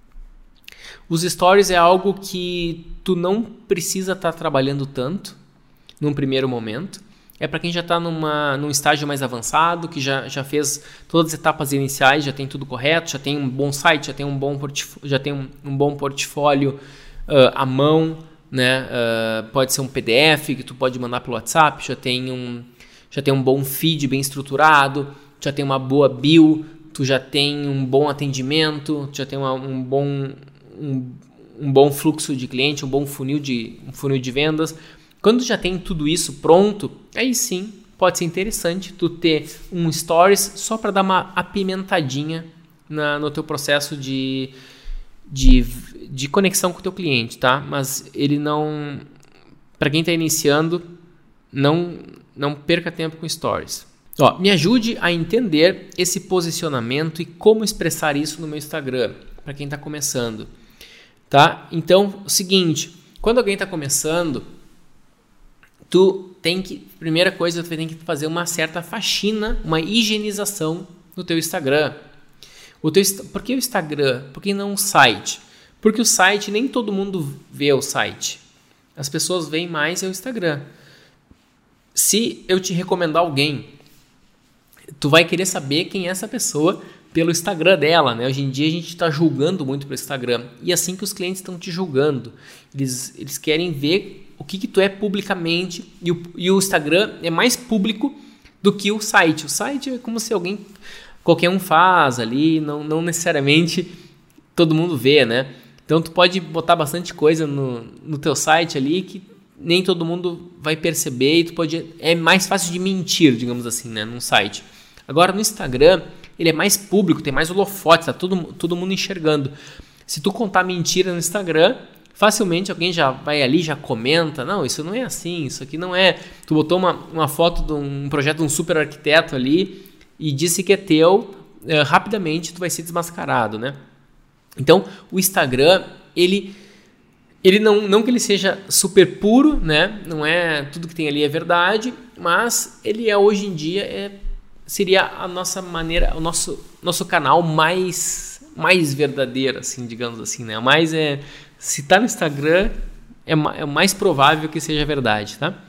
Os stories é algo que tu não precisa estar tá trabalhando tanto num primeiro momento. É para quem já está num estágio mais avançado, que já, já fez todas as etapas iniciais, já tem tudo correto, já tem um bom site, já tem um bom, portfólio, já tem um, um bom portfólio uh, à mão, né? Uh, pode ser um P D F que tu pode mandar pelo WhatsApp, já tem um... já tem um bom feed bem estruturado, já tem uma boa bio, tu já tem um bom atendimento, tu já tem uma, um, bom, um, um bom fluxo de cliente, um bom funil de, um funil de vendas. Quando tu já tem tudo isso pronto, aí sim pode ser interessante tu ter um stories só para dar uma apimentadinha na, no teu processo de, de, de conexão com o teu cliente, tá? Mas ele não... para quem está iniciando, não... não perca tempo com stories. Ó, me ajude a entender esse posicionamento e como expressar isso no meu Instagram, para quem está começando. Tá? Então, o seguinte, quando alguém está começando, tu tem que, primeira coisa, tu tem que fazer uma certa faxina, uma higienização no teu Instagram. O teu, por que o Instagram? Por que não o site? Porque o site, nem todo mundo vê o site. As pessoas veem mais é o Instagram. Se eu te recomendar alguém, tu vai querer saber quem é essa pessoa pelo Instagram dela, né? Hoje em dia a gente está julgando muito pelo Instagram. E assim que os clientes estão te julgando. Eles, eles querem ver o que, que tu é publicamente. E o, e o Instagram é mais público do que o site. O site é como se alguém, qualquer um faz ali, não, não necessariamente todo mundo vê, né? Então tu pode botar bastante coisa no, no teu site ali que nem todo mundo vai perceber e tu pode, é mais fácil de mentir, digamos assim, né, num site. Agora no Instagram, ele é mais público, tem mais holofote, tá todo, todo mundo enxergando. Se tu contar mentira no Instagram, facilmente alguém já vai ali, já comenta, não, isso não é assim, isso aqui não é. Tu botou uma, uma foto de um projeto de um super arquiteto ali e disse que é teu, é, rapidamente tu vai ser desmascarado, né? Então, o Instagram, ele, ele não, não que ele seja super puro, né? Não é tudo que tem ali é verdade, mas ele é hoje em dia, é, seria a nossa maneira, o nosso, nosso canal mais, mais verdadeiro, assim, digamos assim, né? Mais é, se tá no Instagram, é, é mais provável que seja verdade, tá?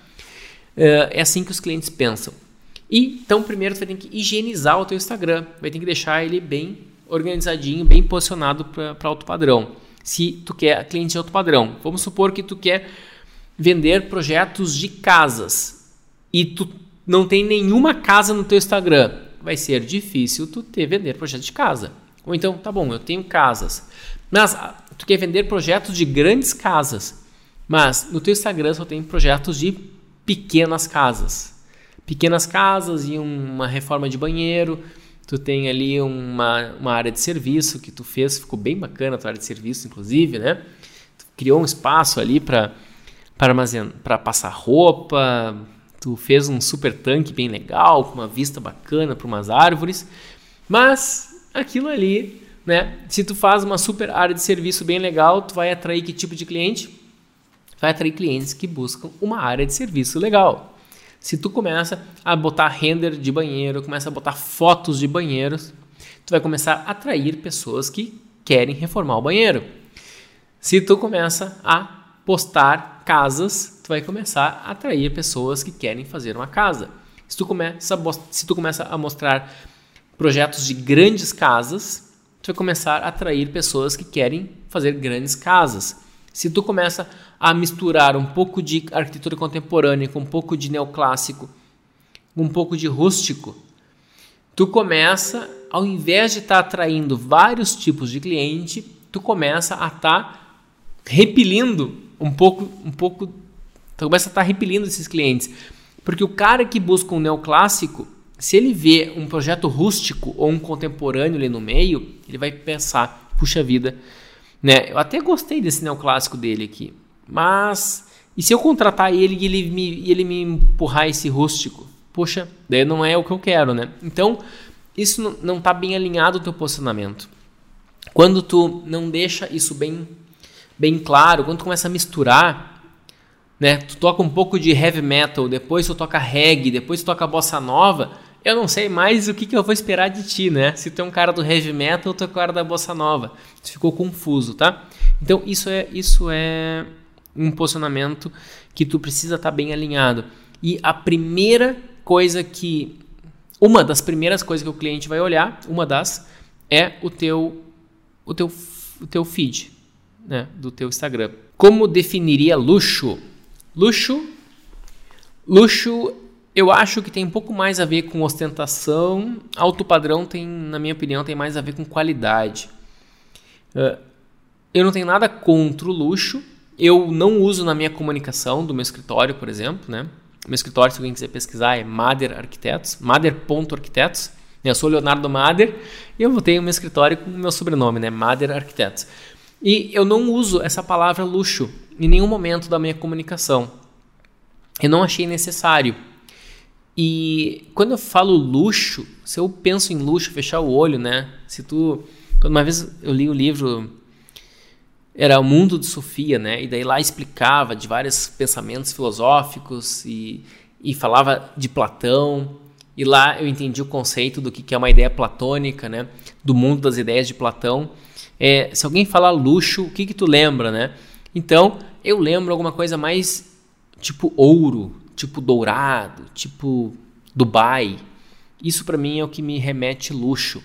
É, é assim que os clientes pensam. E, então, primeiro tu vai ter que higienizar o teu Instagram, vai ter que deixar ele bem organizadinho, bem posicionado para alto padrão. Se tu quer cliente de alto padrão, vamos supor que tu quer vender projetos de casas e tu não tem nenhuma casa no teu Instagram, vai ser difícil tu ter vender projetos de casa. Ou então, tá bom, eu tenho casas, mas tu quer vender projetos de grandes casas, mas no teu Instagram só tem projetos de pequenas casas. Pequenas casas e uma reforma de banheiro. Tu tem ali uma, uma área de serviço que tu fez, ficou bem bacana a tua área de serviço, inclusive, né? Tu criou um espaço ali para armazenar, para passar roupa, tu fez um super tanque bem legal, com uma vista bacana para umas árvores, mas aquilo ali, né? Se tu faz uma super área de serviço bem legal, tu vai atrair que tipo de cliente? Vai atrair clientes que buscam uma área de serviço legal. Se tu começa a botar render de banheiro, começa a botar fotos de banheiros, tu vai começar a atrair pessoas que querem reformar o banheiro. Se tu começa a postar casas, tu vai começar a atrair pessoas que querem fazer uma casa. Se tu começa a, se tu começa a mostrar projetos de grandes casas, tu vai começar a atrair pessoas que querem fazer grandes casas. Se tu começa a misturar um pouco de arquitetura contemporânea com um pouco de neoclássico, um pouco de rústico, tu começa, ao invés de estar tá atraindo vários tipos de cliente, tu começa a estar tá repelindo um pouco, um pouco, tu começa a estar tá repelindo esses clientes. Porque o cara que busca um neoclássico, se ele vê um projeto rústico ou um contemporâneo ali no meio, ele vai pensar, puxa vida, né? Eu até gostei desse neoclássico dele aqui, mas e se eu contratar ele e ele me, ele me empurrar esse rústico? Poxa, daí não é o que eu quero, né? Então, isso não está bem alinhado ao teu posicionamento. Quando tu não deixa isso bem, bem claro, quando tu começa a misturar, né? Tu toca um pouco de heavy metal, depois tu toca reggae, depois tu toca bossa nova, eu não sei mais o que, que eu vou esperar de ti, né? Se tu é um cara do heavy metal ou tu é um cara da bossa nova. Tu ficou confuso, tá? Então, isso é, isso é um posicionamento que tu precisa estar bem alinhado. E a primeira coisa que... Uma das primeiras coisas que o cliente vai olhar, uma das, é o teu, o teu, o teu feed, né? Do teu Instagram. Como definiria luxo? Luxo... Luxo... Eu acho que tem um pouco mais a ver com ostentação. Alto padrão tem, na minha opinião, tem mais a ver com qualidade. Uh, eu não tenho nada contra o luxo. Eu não uso na minha comunicação do meu escritório, por exemplo, né? Meu escritório, se alguém quiser pesquisar, é Mader Arquitetos, mader ponto arquitetos. Eu sou Leonardo Mader e eu botei o meu escritório com o meu sobrenome, né? Mader Arquitetos. E eu não uso essa palavra luxo em nenhum momento da minha comunicação. Eu não achei necessário. E quando eu falo luxo, se eu penso em luxo, fechar o olho, né? Se tu... Uma vez eu li o livro, era O Mundo de Sofia, né? E daí lá explicava de vários pensamentos filosóficos e, e falava de Platão. E lá eu entendi o conceito do que é uma ideia platônica, né? Do mundo das ideias de Platão. É, se alguém falar luxo, o que que tu lembra, né? Então, eu lembro alguma coisa mais tipo ouro, tipo dourado, tipo Dubai, Isso para mim é o que me remete luxo.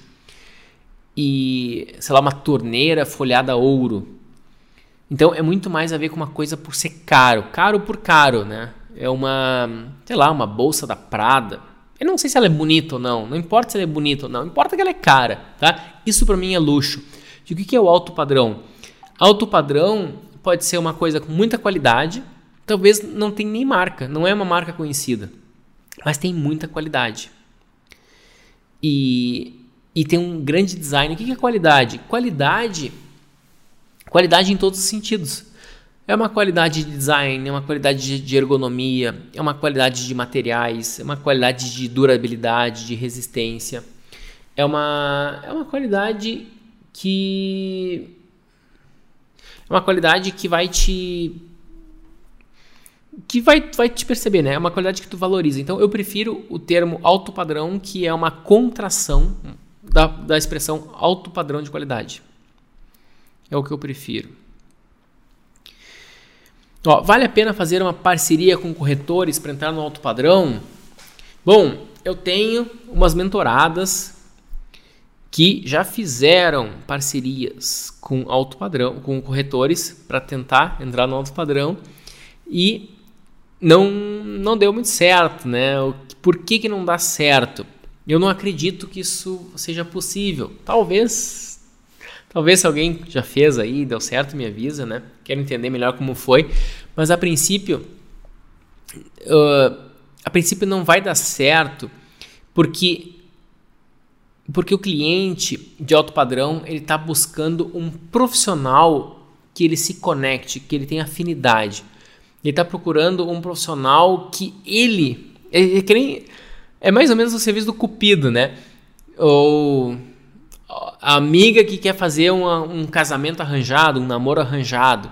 E, sei lá, uma torneira folhada a ouro. Então é muito mais a ver com uma coisa por ser caro, caro por caro, né? É uma, sei lá, uma bolsa da Prada. Eu não sei se ela é bonita ou não, não importa se ela é bonita ou não, importa que ela é cara, tá? Isso para mim é luxo. E o que é o alto padrão? Alto padrão pode ser uma coisa com muita qualidade, talvez não tenha nem marca, não é uma marca conhecida, mas tem muita qualidade. E, e tem um grande design. O que é qualidade? Qualidade, qualidade em todos os sentidos. É uma qualidade de design, é uma qualidade de ergonomia, é uma qualidade de materiais, é uma qualidade de durabilidade, de resistência. É uma, é uma qualidade que... É uma qualidade que vai te... que vai, vai te perceber, né? É uma qualidade que tu valoriza. Então, eu prefiro o termo alto padrão, que é uma contração da, da expressão alto padrão de qualidade. É o que eu prefiro. Ó, vale a pena fazer uma parceria com corretores para entrar no alto padrão? Bom, eu tenho umas mentoradas que já fizeram parcerias com alto padrão, com corretores para tentar entrar no alto padrão e não, não deu muito certo, né? Por que que não dá certo? Eu não acredito que isso seja possível. Talvez... Talvez se alguém já fez aí, deu certo, me avisa, né? Quero entender melhor como foi. Mas a princípio, uh, a princípio não vai dar certo porque, porque o cliente de alto padrão ele está buscando um profissional que ele se conecte, que ele tenha afinidade. Ele está procurando um profissional que ele... É, é, que nem, é mais ou menos o serviço do Cupido, né? Ou... a amiga que quer fazer uma, um casamento arranjado, um namoro arranjado.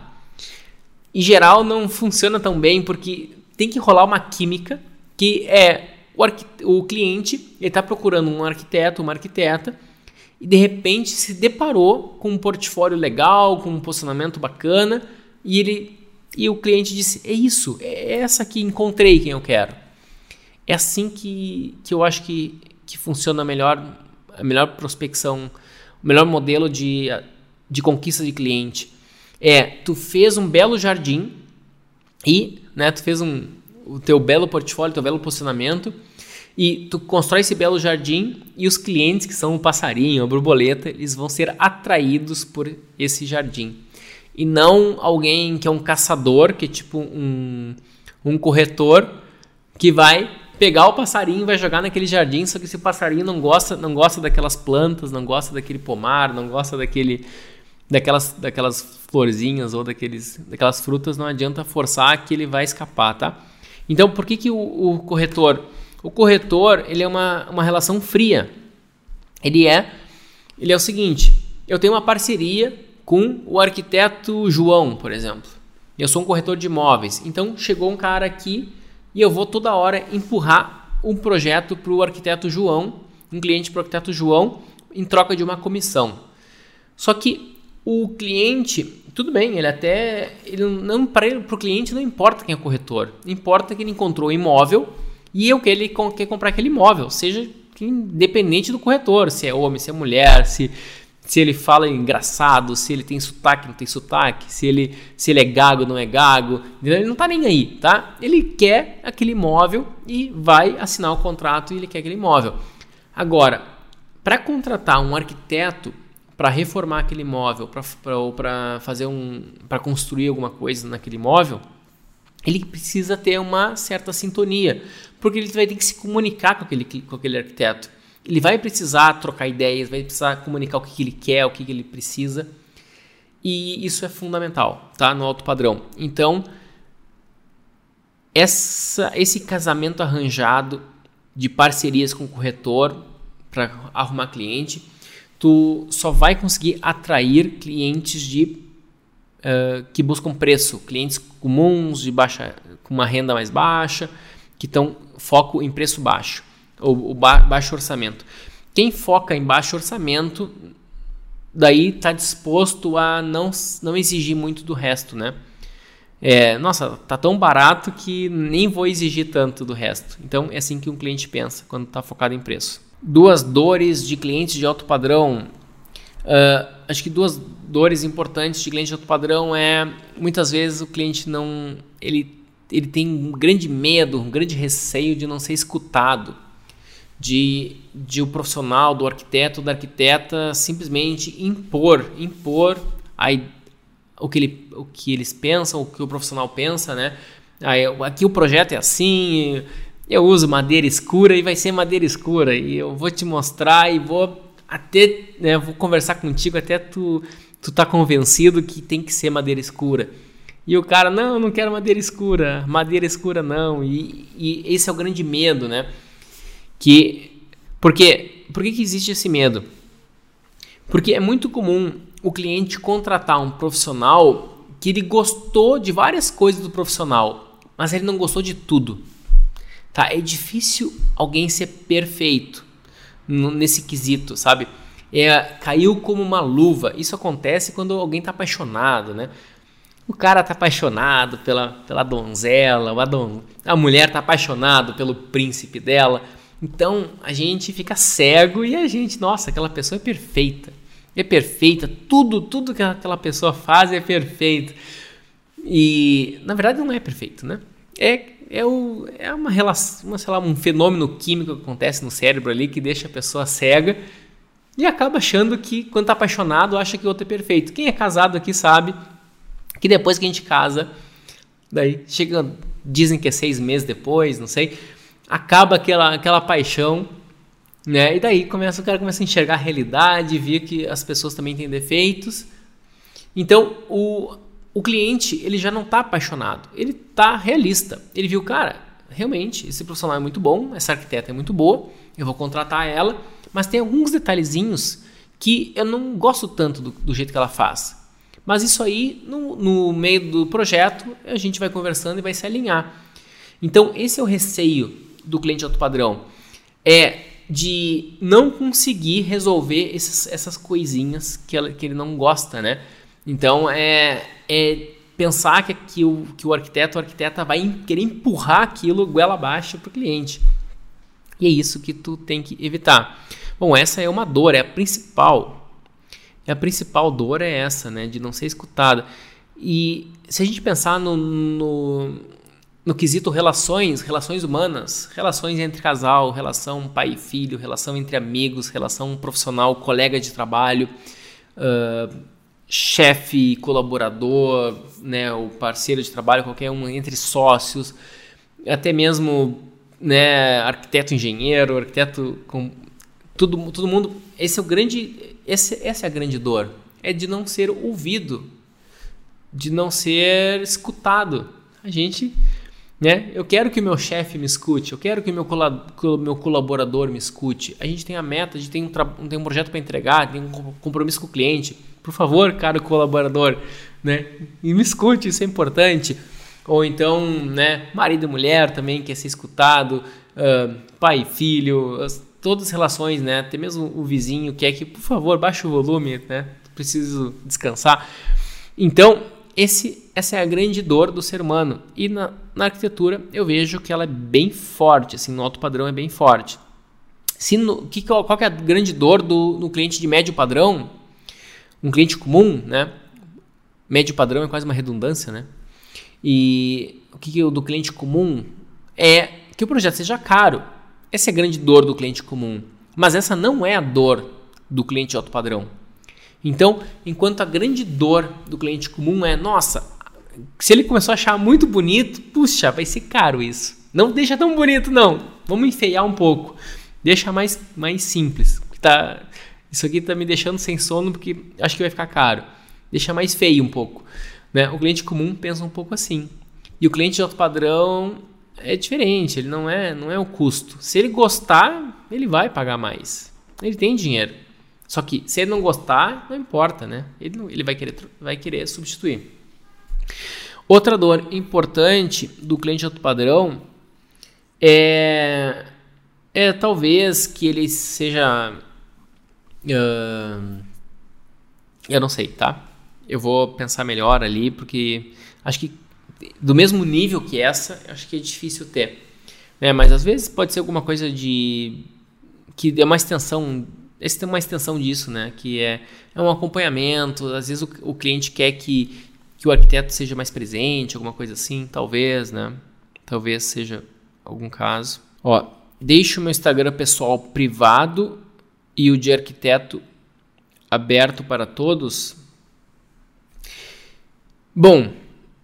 Em geral não funciona tão bem porque tem que rolar uma química que é o, arqu... o cliente está procurando um arquiteto, uma arquiteta e de repente se deparou com um portfólio legal, com um posicionamento bacana e, ele... e o cliente disse, é isso, é essa que encontrei quem eu quero. É assim que, que eu acho que, que funciona melhor, a melhor prospecção, o melhor modelo de, de conquista de cliente. É, tu fez um belo jardim e, né, tu fez um, o teu belo portfólio, teu belo posicionamento e tu constrói esse belo jardim e os clientes que são o passarinho, a borboleta, eles vão ser atraídos por esse jardim. E não alguém que é um caçador, que é tipo um, um corretor que vai pegar o passarinho e vai jogar naquele jardim, só que se o passarinho não gosta, não gosta daquelas plantas, não gosta daquele pomar, não gosta daquele, daquelas, daquelas florzinhas ou daqueles, daquelas frutas, não adianta forçar que ele vai escapar, tá? Então, por que que o, o corretor... O corretor, ele é uma, uma relação fria. Ele é, ele é o seguinte, eu tenho uma parceria com o arquiteto João, por exemplo. Eu sou um corretor de imóveis, então chegou um cara aqui e eu vou toda hora empurrar um projeto para o arquiteto João, um cliente para o arquiteto João, em troca de uma comissão. Só que o cliente, tudo bem, ele até, ele não, para o cliente não importa quem é o corretor, importa que ele encontrou o imóvel e eu que ele quer comprar aquele imóvel, seja independente do corretor, se é homem, se é mulher, se, se ele fala engraçado, se ele tem sotaque, não tem sotaque, se ele, se ele é gago, não é gago, ele não está nem aí, tá? Ele quer aquele imóvel e vai assinar o contrato e ele quer aquele imóvel. Agora, para contratar um arquiteto para reformar aquele imóvel, para fazer um, para construir alguma coisa naquele imóvel, ele precisa ter uma certa sintonia, porque ele vai ter que se comunicar com aquele, com aquele arquiteto. Ele vai precisar trocar ideias, vai precisar comunicar o que, que ele quer, o que, que ele precisa, e isso é fundamental, tá? No alto padrão. Então, essa, esse casamento arranjado de parcerias com o corretor para arrumar cliente, tu só vai conseguir atrair clientes de Uh, que buscam preço, clientes comuns, de baixa, com uma renda mais baixa, que estão foco em preço baixo, ou, ou ba- baixo orçamento. Quem foca em baixo orçamento, daí está disposto a não, não exigir muito do resto, né? É, nossa, tá tão barato que nem vou exigir tanto do resto. Então é assim que um cliente pensa quando está focado em preço. Duas dores de clientes de alto padrão. Uh, acho que duas dores importantes de cliente de alto padrão é muitas vezes o cliente não ele, ele tem um grande medo, um grande receio de não ser escutado, de, de o profissional, do arquiteto, da arquiteta simplesmente impor, impor a, o, que ele, o que eles pensam, o que o profissional pensa, né? Aí, aqui o projeto é assim, eu uso madeira escura e vai ser madeira escura e eu vou te mostrar e vou até, né, vou conversar contigo até tu, tu tá convencido que tem que ser madeira escura. E o cara, não, não quero madeira escura, madeira escura não. E, e esse é o grande medo, né? Que, por quê? Por que que existe esse medo? Porque é muito comum o cliente contratar um profissional que ele gostou de várias coisas do profissional, mas ele não gostou de tudo. Tá? É difícil alguém ser perfeito nesse quesito, sabe? É, caiu como uma luva. Isso acontece quando alguém está apaixonado, né? O cara está apaixonado pela, pela donzela, a, don, a mulher está apaixonada pelo príncipe dela. Então a gente fica cego e a gente, nossa, aquela pessoa é perfeita. É perfeita, tudo, tudo que aquela pessoa faz é perfeito. E na verdade não é perfeito, né? É, é, o, é uma relação, uma, sei lá, um fenômeno químico que acontece no cérebro ali que deixa a pessoa cega e acaba achando que quando está apaixonado acha que o outro é perfeito. Quem é casado aqui sabe que depois que a gente casa, daí chega, dizem que é seis meses depois, não sei, acaba aquela, aquela paixão, né? E daí começa, o cara começa a enxergar a realidade, ver que as pessoas também têm defeitos. Então o, o cliente ele já não está apaixonado, ele está realista. Ele viu, cara, realmente esse profissional é muito bom, essa arquiteta é muito boa, eu vou contratar ela, mas tem alguns detalhezinhos que eu não gosto tanto do, do jeito que ela faz. Mas isso aí, no, no meio do projeto, a gente vai conversando e vai se alinhar. Então, esse é o receio do cliente alto padrão. É de não conseguir resolver esses, essas coisinhas que, ela, que ele não gosta, né? Então, é, é pensar que, que, o, que o arquiteto ou arquiteta vai querer empurrar aquilo goela abaixo para o cliente. E é isso que tu tem que evitar. Bom, essa é uma dor, é a principal. A principal dor é essa, né? De não ser escutada. E se a gente pensar no, no, no quesito relações, relações humanas, relações entre casal, relação pai e filho, relação entre amigos, relação profissional, colega de trabalho, uh, chefe, colaborador, né? O parceiro de trabalho, qualquer um, entre sócios, até mesmo, né? Arquiteto, engenheiro, arquiteto, com todo, todo mundo. Esse é o grande... Esse, essa é a grande dor, é de não ser ouvido, de não ser escutado. A gente, né? Eu quero que o meu chefe me escute, eu quero que o meu, colab- meu colaborador me escute. A gente tem a meta, a gente tem um, tra- tem um projeto para entregar, tem um compromisso com o cliente. Por favor, caro colaborador, né? E me escute, isso é importante. Ou então, né? Marido e mulher também quer ser escutado, uh, pai e filho, as, todas as relações, né? Até mesmo o vizinho quer que, por favor, baixe o volume, né? Preciso descansar. Então, esse, essa é a grande dor do ser humano. E na, na arquitetura eu vejo que ela é bem forte, assim, no alto padrão é bem forte. Se no, que, qual, qual que é a grande dor do, do cliente de médio padrão? Um cliente comum, né? Médio padrão é quase uma redundância, né? E o que, que é o do cliente comum é que o projeto seja caro. Essa é a grande dor do cliente comum. Mas essa não é a dor do cliente alto padrão. Então, enquanto a grande dor do cliente comum é, nossa, se ele começou a achar muito bonito, puxa, vai ser caro isso. Não deixa tão bonito, não. Vamos enfeiar um pouco. Deixa mais, mais simples. Tá, isso aqui está me deixando sem sono porque acho que vai ficar caro. Deixa mais feio um pouco. Né? O cliente comum pensa um pouco assim. E o cliente de alto padrão... é diferente, ele não é, não é o custo. Se ele gostar, ele vai pagar mais. Ele tem dinheiro. Só que se ele não gostar, não importa, né? Ele, não, ele vai, querer, vai querer substituir. Outra dor importante do cliente alto padrão é, é talvez que ele seja... Uh, eu não sei, tá? Eu vou pensar melhor ali, porque acho que do mesmo nível que essa, acho que é difícil ter. Né? Mas às vezes pode ser alguma coisa de... que é uma extensão... Esse tem uma extensão disso, né? Que é, é um acompanhamento. Às vezes o, o cliente quer que, que o arquiteto seja mais presente, alguma coisa assim, talvez, né? Talvez seja algum caso. Ó, deixe o meu Instagram pessoal privado e o de arquiteto aberto para todos. Bom,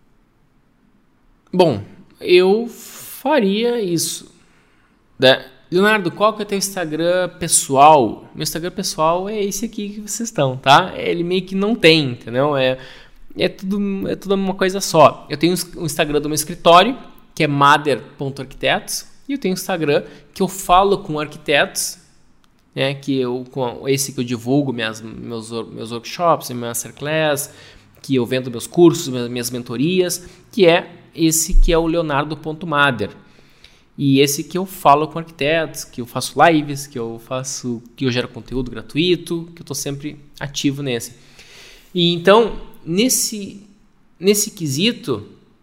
bom, eu faria isso, né? Leonardo, qual que é o teu Instagram pessoal? Meu Instagram pessoal é esse aqui que vocês estão, tá? Ele meio que não tem, entendeu? É, é, tudo, é tudo uma coisa só. Eu tenho o Instagram do meu escritório, que é mader ponto arquitetos, e eu tenho o Instagram que eu falo com arquitetos, né? Que eu, com esse que eu divulgo minhas, meus, meus workshops, minha masterclass, que eu vendo meus cursos, minhas, minhas mentorias, que é esse que é o leonardo ponto mader. E esse que eu falo com arquitetos, que eu faço lives, que eu faço, que eu gero conteúdo gratuito, que eu estou sempre ativo nesse. E então, nesse, nesse quesito,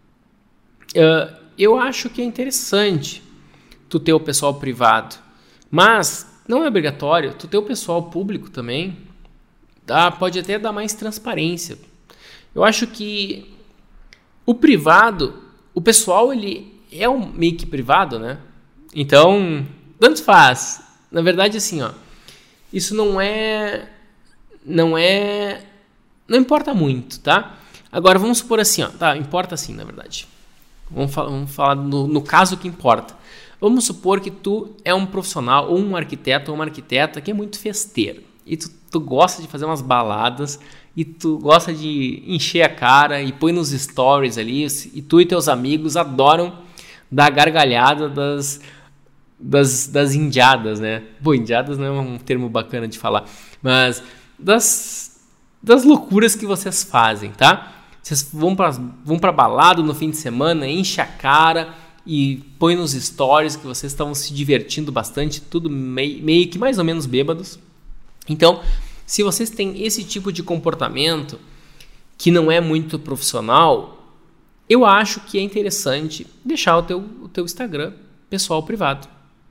uh, eu acho que é interessante tu ter o pessoal privado. Mas não é obrigatório, tu ter o pessoal público também, dá, pode até dar mais transparência. Eu acho que o privado, o pessoal, ele é um meio que privado, né? Então, tanto faz. Na verdade, assim, ó, isso não é, não é, não importa muito, tá? Agora, vamos supor assim, ó, tá? Importa sim, na verdade. Vamos falar, vamos falar no, no caso que importa. Vamos supor que tu é um profissional, ou um arquiteto, ou uma arquiteta que é muito festeiro. E tu, tu gosta de fazer umas baladas, e tu gosta de encher a cara, e põe nos stories ali, e tu e teus amigos adoram dar gargalhada das, das, das indiadas, né? Pô, indiadas não é um termo bacana de falar, mas das, das loucuras que vocês fazem, tá? Vocês vão pra, vão pra balada no fim de semana, enche a cara e põe nos stories que vocês estavam se divertindo bastante, tudo meio, meio que mais ou menos bêbados. Então, se vocês têm esse tipo de comportamento que não é muito profissional, eu acho que é interessante deixar o teu, o teu Instagram pessoal privado.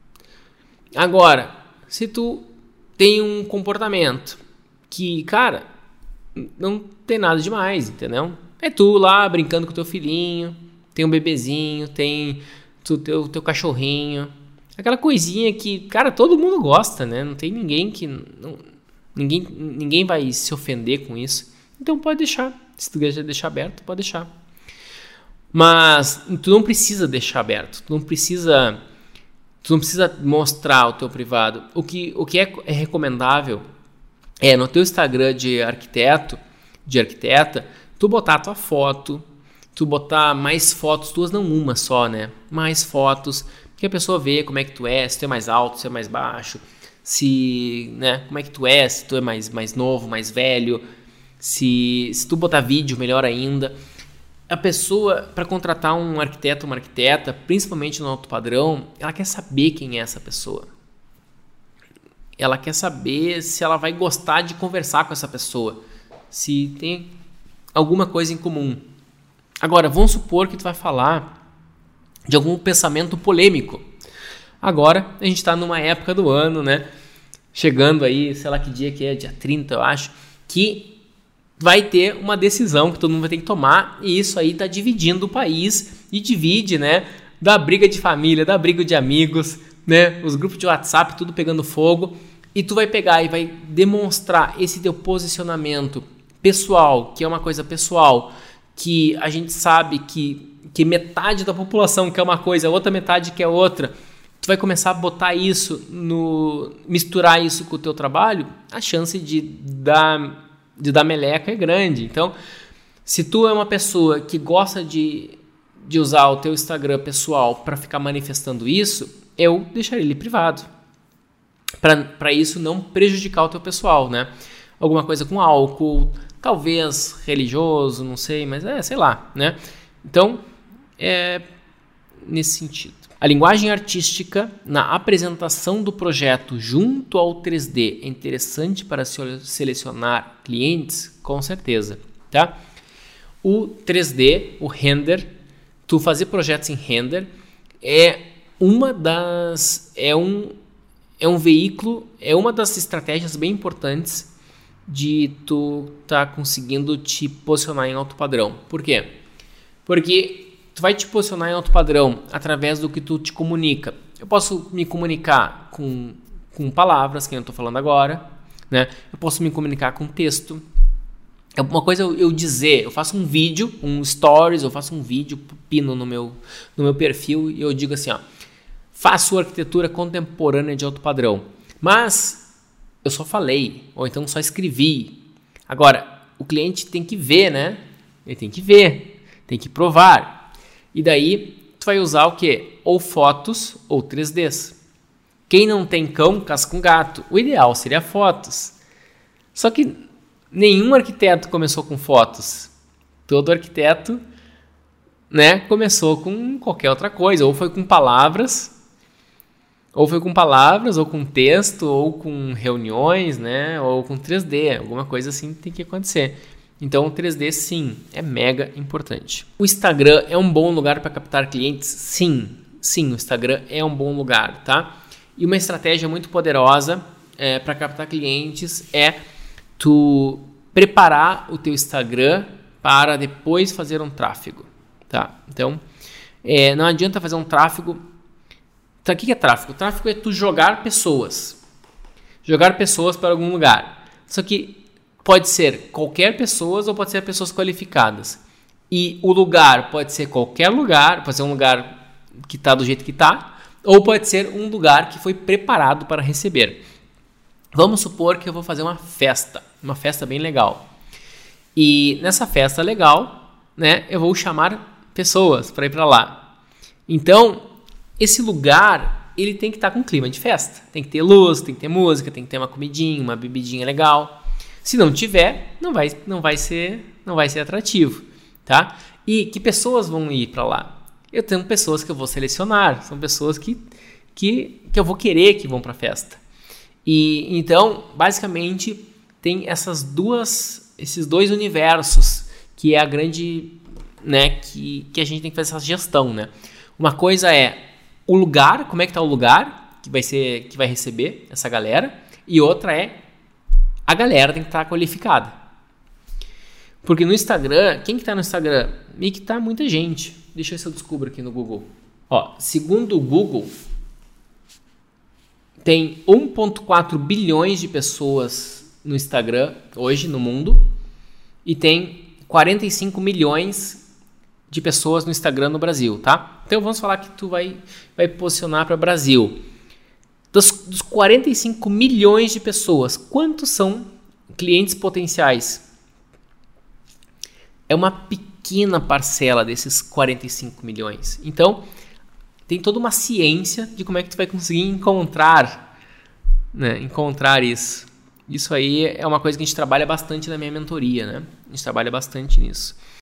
Agora, se tu tem um comportamento que, cara, não tem nada demais, entendeu? É tu lá brincando com o teu filhinho, tem um bebezinho, tem o teu, teu cachorrinho, aquela coisinha que, cara, todo mundo gosta, né? Não tem ninguém que... Não, ninguém, ninguém vai se ofender com isso. Então pode deixar. Se tu quer deixar aberto, pode deixar. Mas tu não precisa deixar aberto, tu não precisa, tu não precisa mostrar o teu privado. O que, o que é, é recomendável é no teu Instagram de arquiteto, de arquiteta, tu botar a tua foto, tu botar mais fotos tuas, não uma só, né? Mais fotos, que a pessoa vê como é que tu é, se tu é mais alto, se é mais baixo, se, né, como é que tu é, se tu é mais, mais novo, mais velho, se, se tu botar vídeo, melhor ainda. A pessoa, para contratar um arquiteto ou uma arquiteta, principalmente no alto padrão, ela quer saber quem é essa pessoa. Ela quer saber se ela vai gostar de conversar com essa pessoa, se tem alguma coisa em comum. Agora, vamos supor que tu vai falar de algum pensamento polêmico. Agora, a gente está numa época do ano, né? Chegando aí, sei lá que dia que é, dia trinta, eu acho, que vai ter uma decisão que todo mundo vai ter que tomar, e isso aí está dividindo o país, e divide, né, da briga de família, da briga de amigos, né, os grupos de WhatsApp, tudo pegando fogo, e tu vai pegar e vai demonstrar esse teu posicionamento pessoal, que é uma coisa pessoal, que a gente sabe que, que metade da população quer uma coisa, a outra metade quer outra. Tu vai começar a botar isso, no, misturar isso com o teu trabalho, a chance de dar... de dar meleca é grande. Então, se tu é uma pessoa que gosta de, de usar o teu Instagram pessoal para ficar manifestando isso, eu deixaria ele privado, para isso não prejudicar o teu pessoal, né? Alguma coisa com álcool, talvez religioso, não sei, mas é, sei lá, né? Então, é nesse sentido. A linguagem artística na apresentação do projeto junto ao três D é interessante para selecionar clientes? Com certeza, tá? O três D, o render, tu fazer projetos em render é uma das é um é um veículo, é uma das estratégias bem importantes de tu tá conseguindo te posicionar em alto padrão. Por quê? Porque tu vai te posicionar em alto padrão através do que tu te comunica. Eu posso me comunicar com, com palavras, que eu estou falando agora, né? Eu posso me comunicar com texto. É uma coisa eu, eu dizer, eu faço um vídeo, um stories, eu faço um vídeo, pino no meu, no meu perfil e eu digo assim, ó, faço arquitetura contemporânea de alto padrão. Mas eu só falei, ou então só escrevi. Agora, o cliente tem que ver, né? Ele tem que ver, tem que provar. E daí, tu vai usar o quê? Ou fotos ou três Ds. Quem não tem cão, casca um gato. O ideal seria fotos. Só que nenhum arquiteto começou com fotos. Todo arquiteto, né, começou com qualquer outra coisa. Ou foi com palavras, ou foi com palavras, ou com texto, ou com reuniões, né, ou com três D. Alguma coisa assim tem que acontecer. Então, o três D, sim, é mega importante. O Instagram é um bom lugar para captar clientes? Sim, sim, o Instagram é um bom lugar, tá? E uma estratégia muito poderosa é, para captar clientes é tu preparar o teu Instagram para depois fazer um tráfego, tá? Então, é, não adianta fazer um tráfego. Então, o que é tráfego? O tráfego é tu jogar pessoas. Jogar pessoas para algum lugar. Só que pode ser qualquer pessoas ou pode ser pessoas qualificadas. E o lugar pode ser qualquer lugar, pode ser um lugar que está do jeito que está, ou pode ser um lugar que foi preparado para receber. Vamos supor que eu vou fazer uma festa, uma festa bem legal. E nessa festa legal, né, eu vou chamar pessoas para ir para lá. Então, esse lugar, ele tem que estar com clima de festa. Tem que ter luz, tem que ter música, tem que ter uma comidinha, uma bebidinha legal. Se não tiver, não vai, não vai ser, não vai ser atrativo, tá? E que pessoas vão ir para lá? Eu tenho pessoas que eu vou selecionar, são pessoas que, que, que eu vou querer que vão para a festa. E então, basicamente, tem essas duas, esses dois universos que é a grande, né, que, que a gente tem que fazer essa gestão, né? Uma coisa é o lugar, como é que está o lugar que vai ser, que vai receber essa galera, e outra é a galera tem que estar qualificada. Porque no Instagram, quem que está no Instagram? Meio que está muita gente. Deixa eu ver se eu descubro aqui no Google. Ó, segundo o Google, tem um vírgula quatro bilhões de pessoas no Instagram hoje no mundo e tem quarenta e cinco milhões de pessoas no Instagram no Brasil, tá? Então vamos falar que tu vai, vai posicionar para o Brasil. Dos, dos quarenta e cinco milhões de pessoas, quantos são clientes potenciais? É uma pequena parcela desses quarenta e cinco milhões. Então, tem toda uma ciência de como é que tu vai conseguir encontrar, né, encontrar isso. Isso aí é uma coisa que a gente trabalha bastante na minha mentoria, né? A gente trabalha bastante nisso.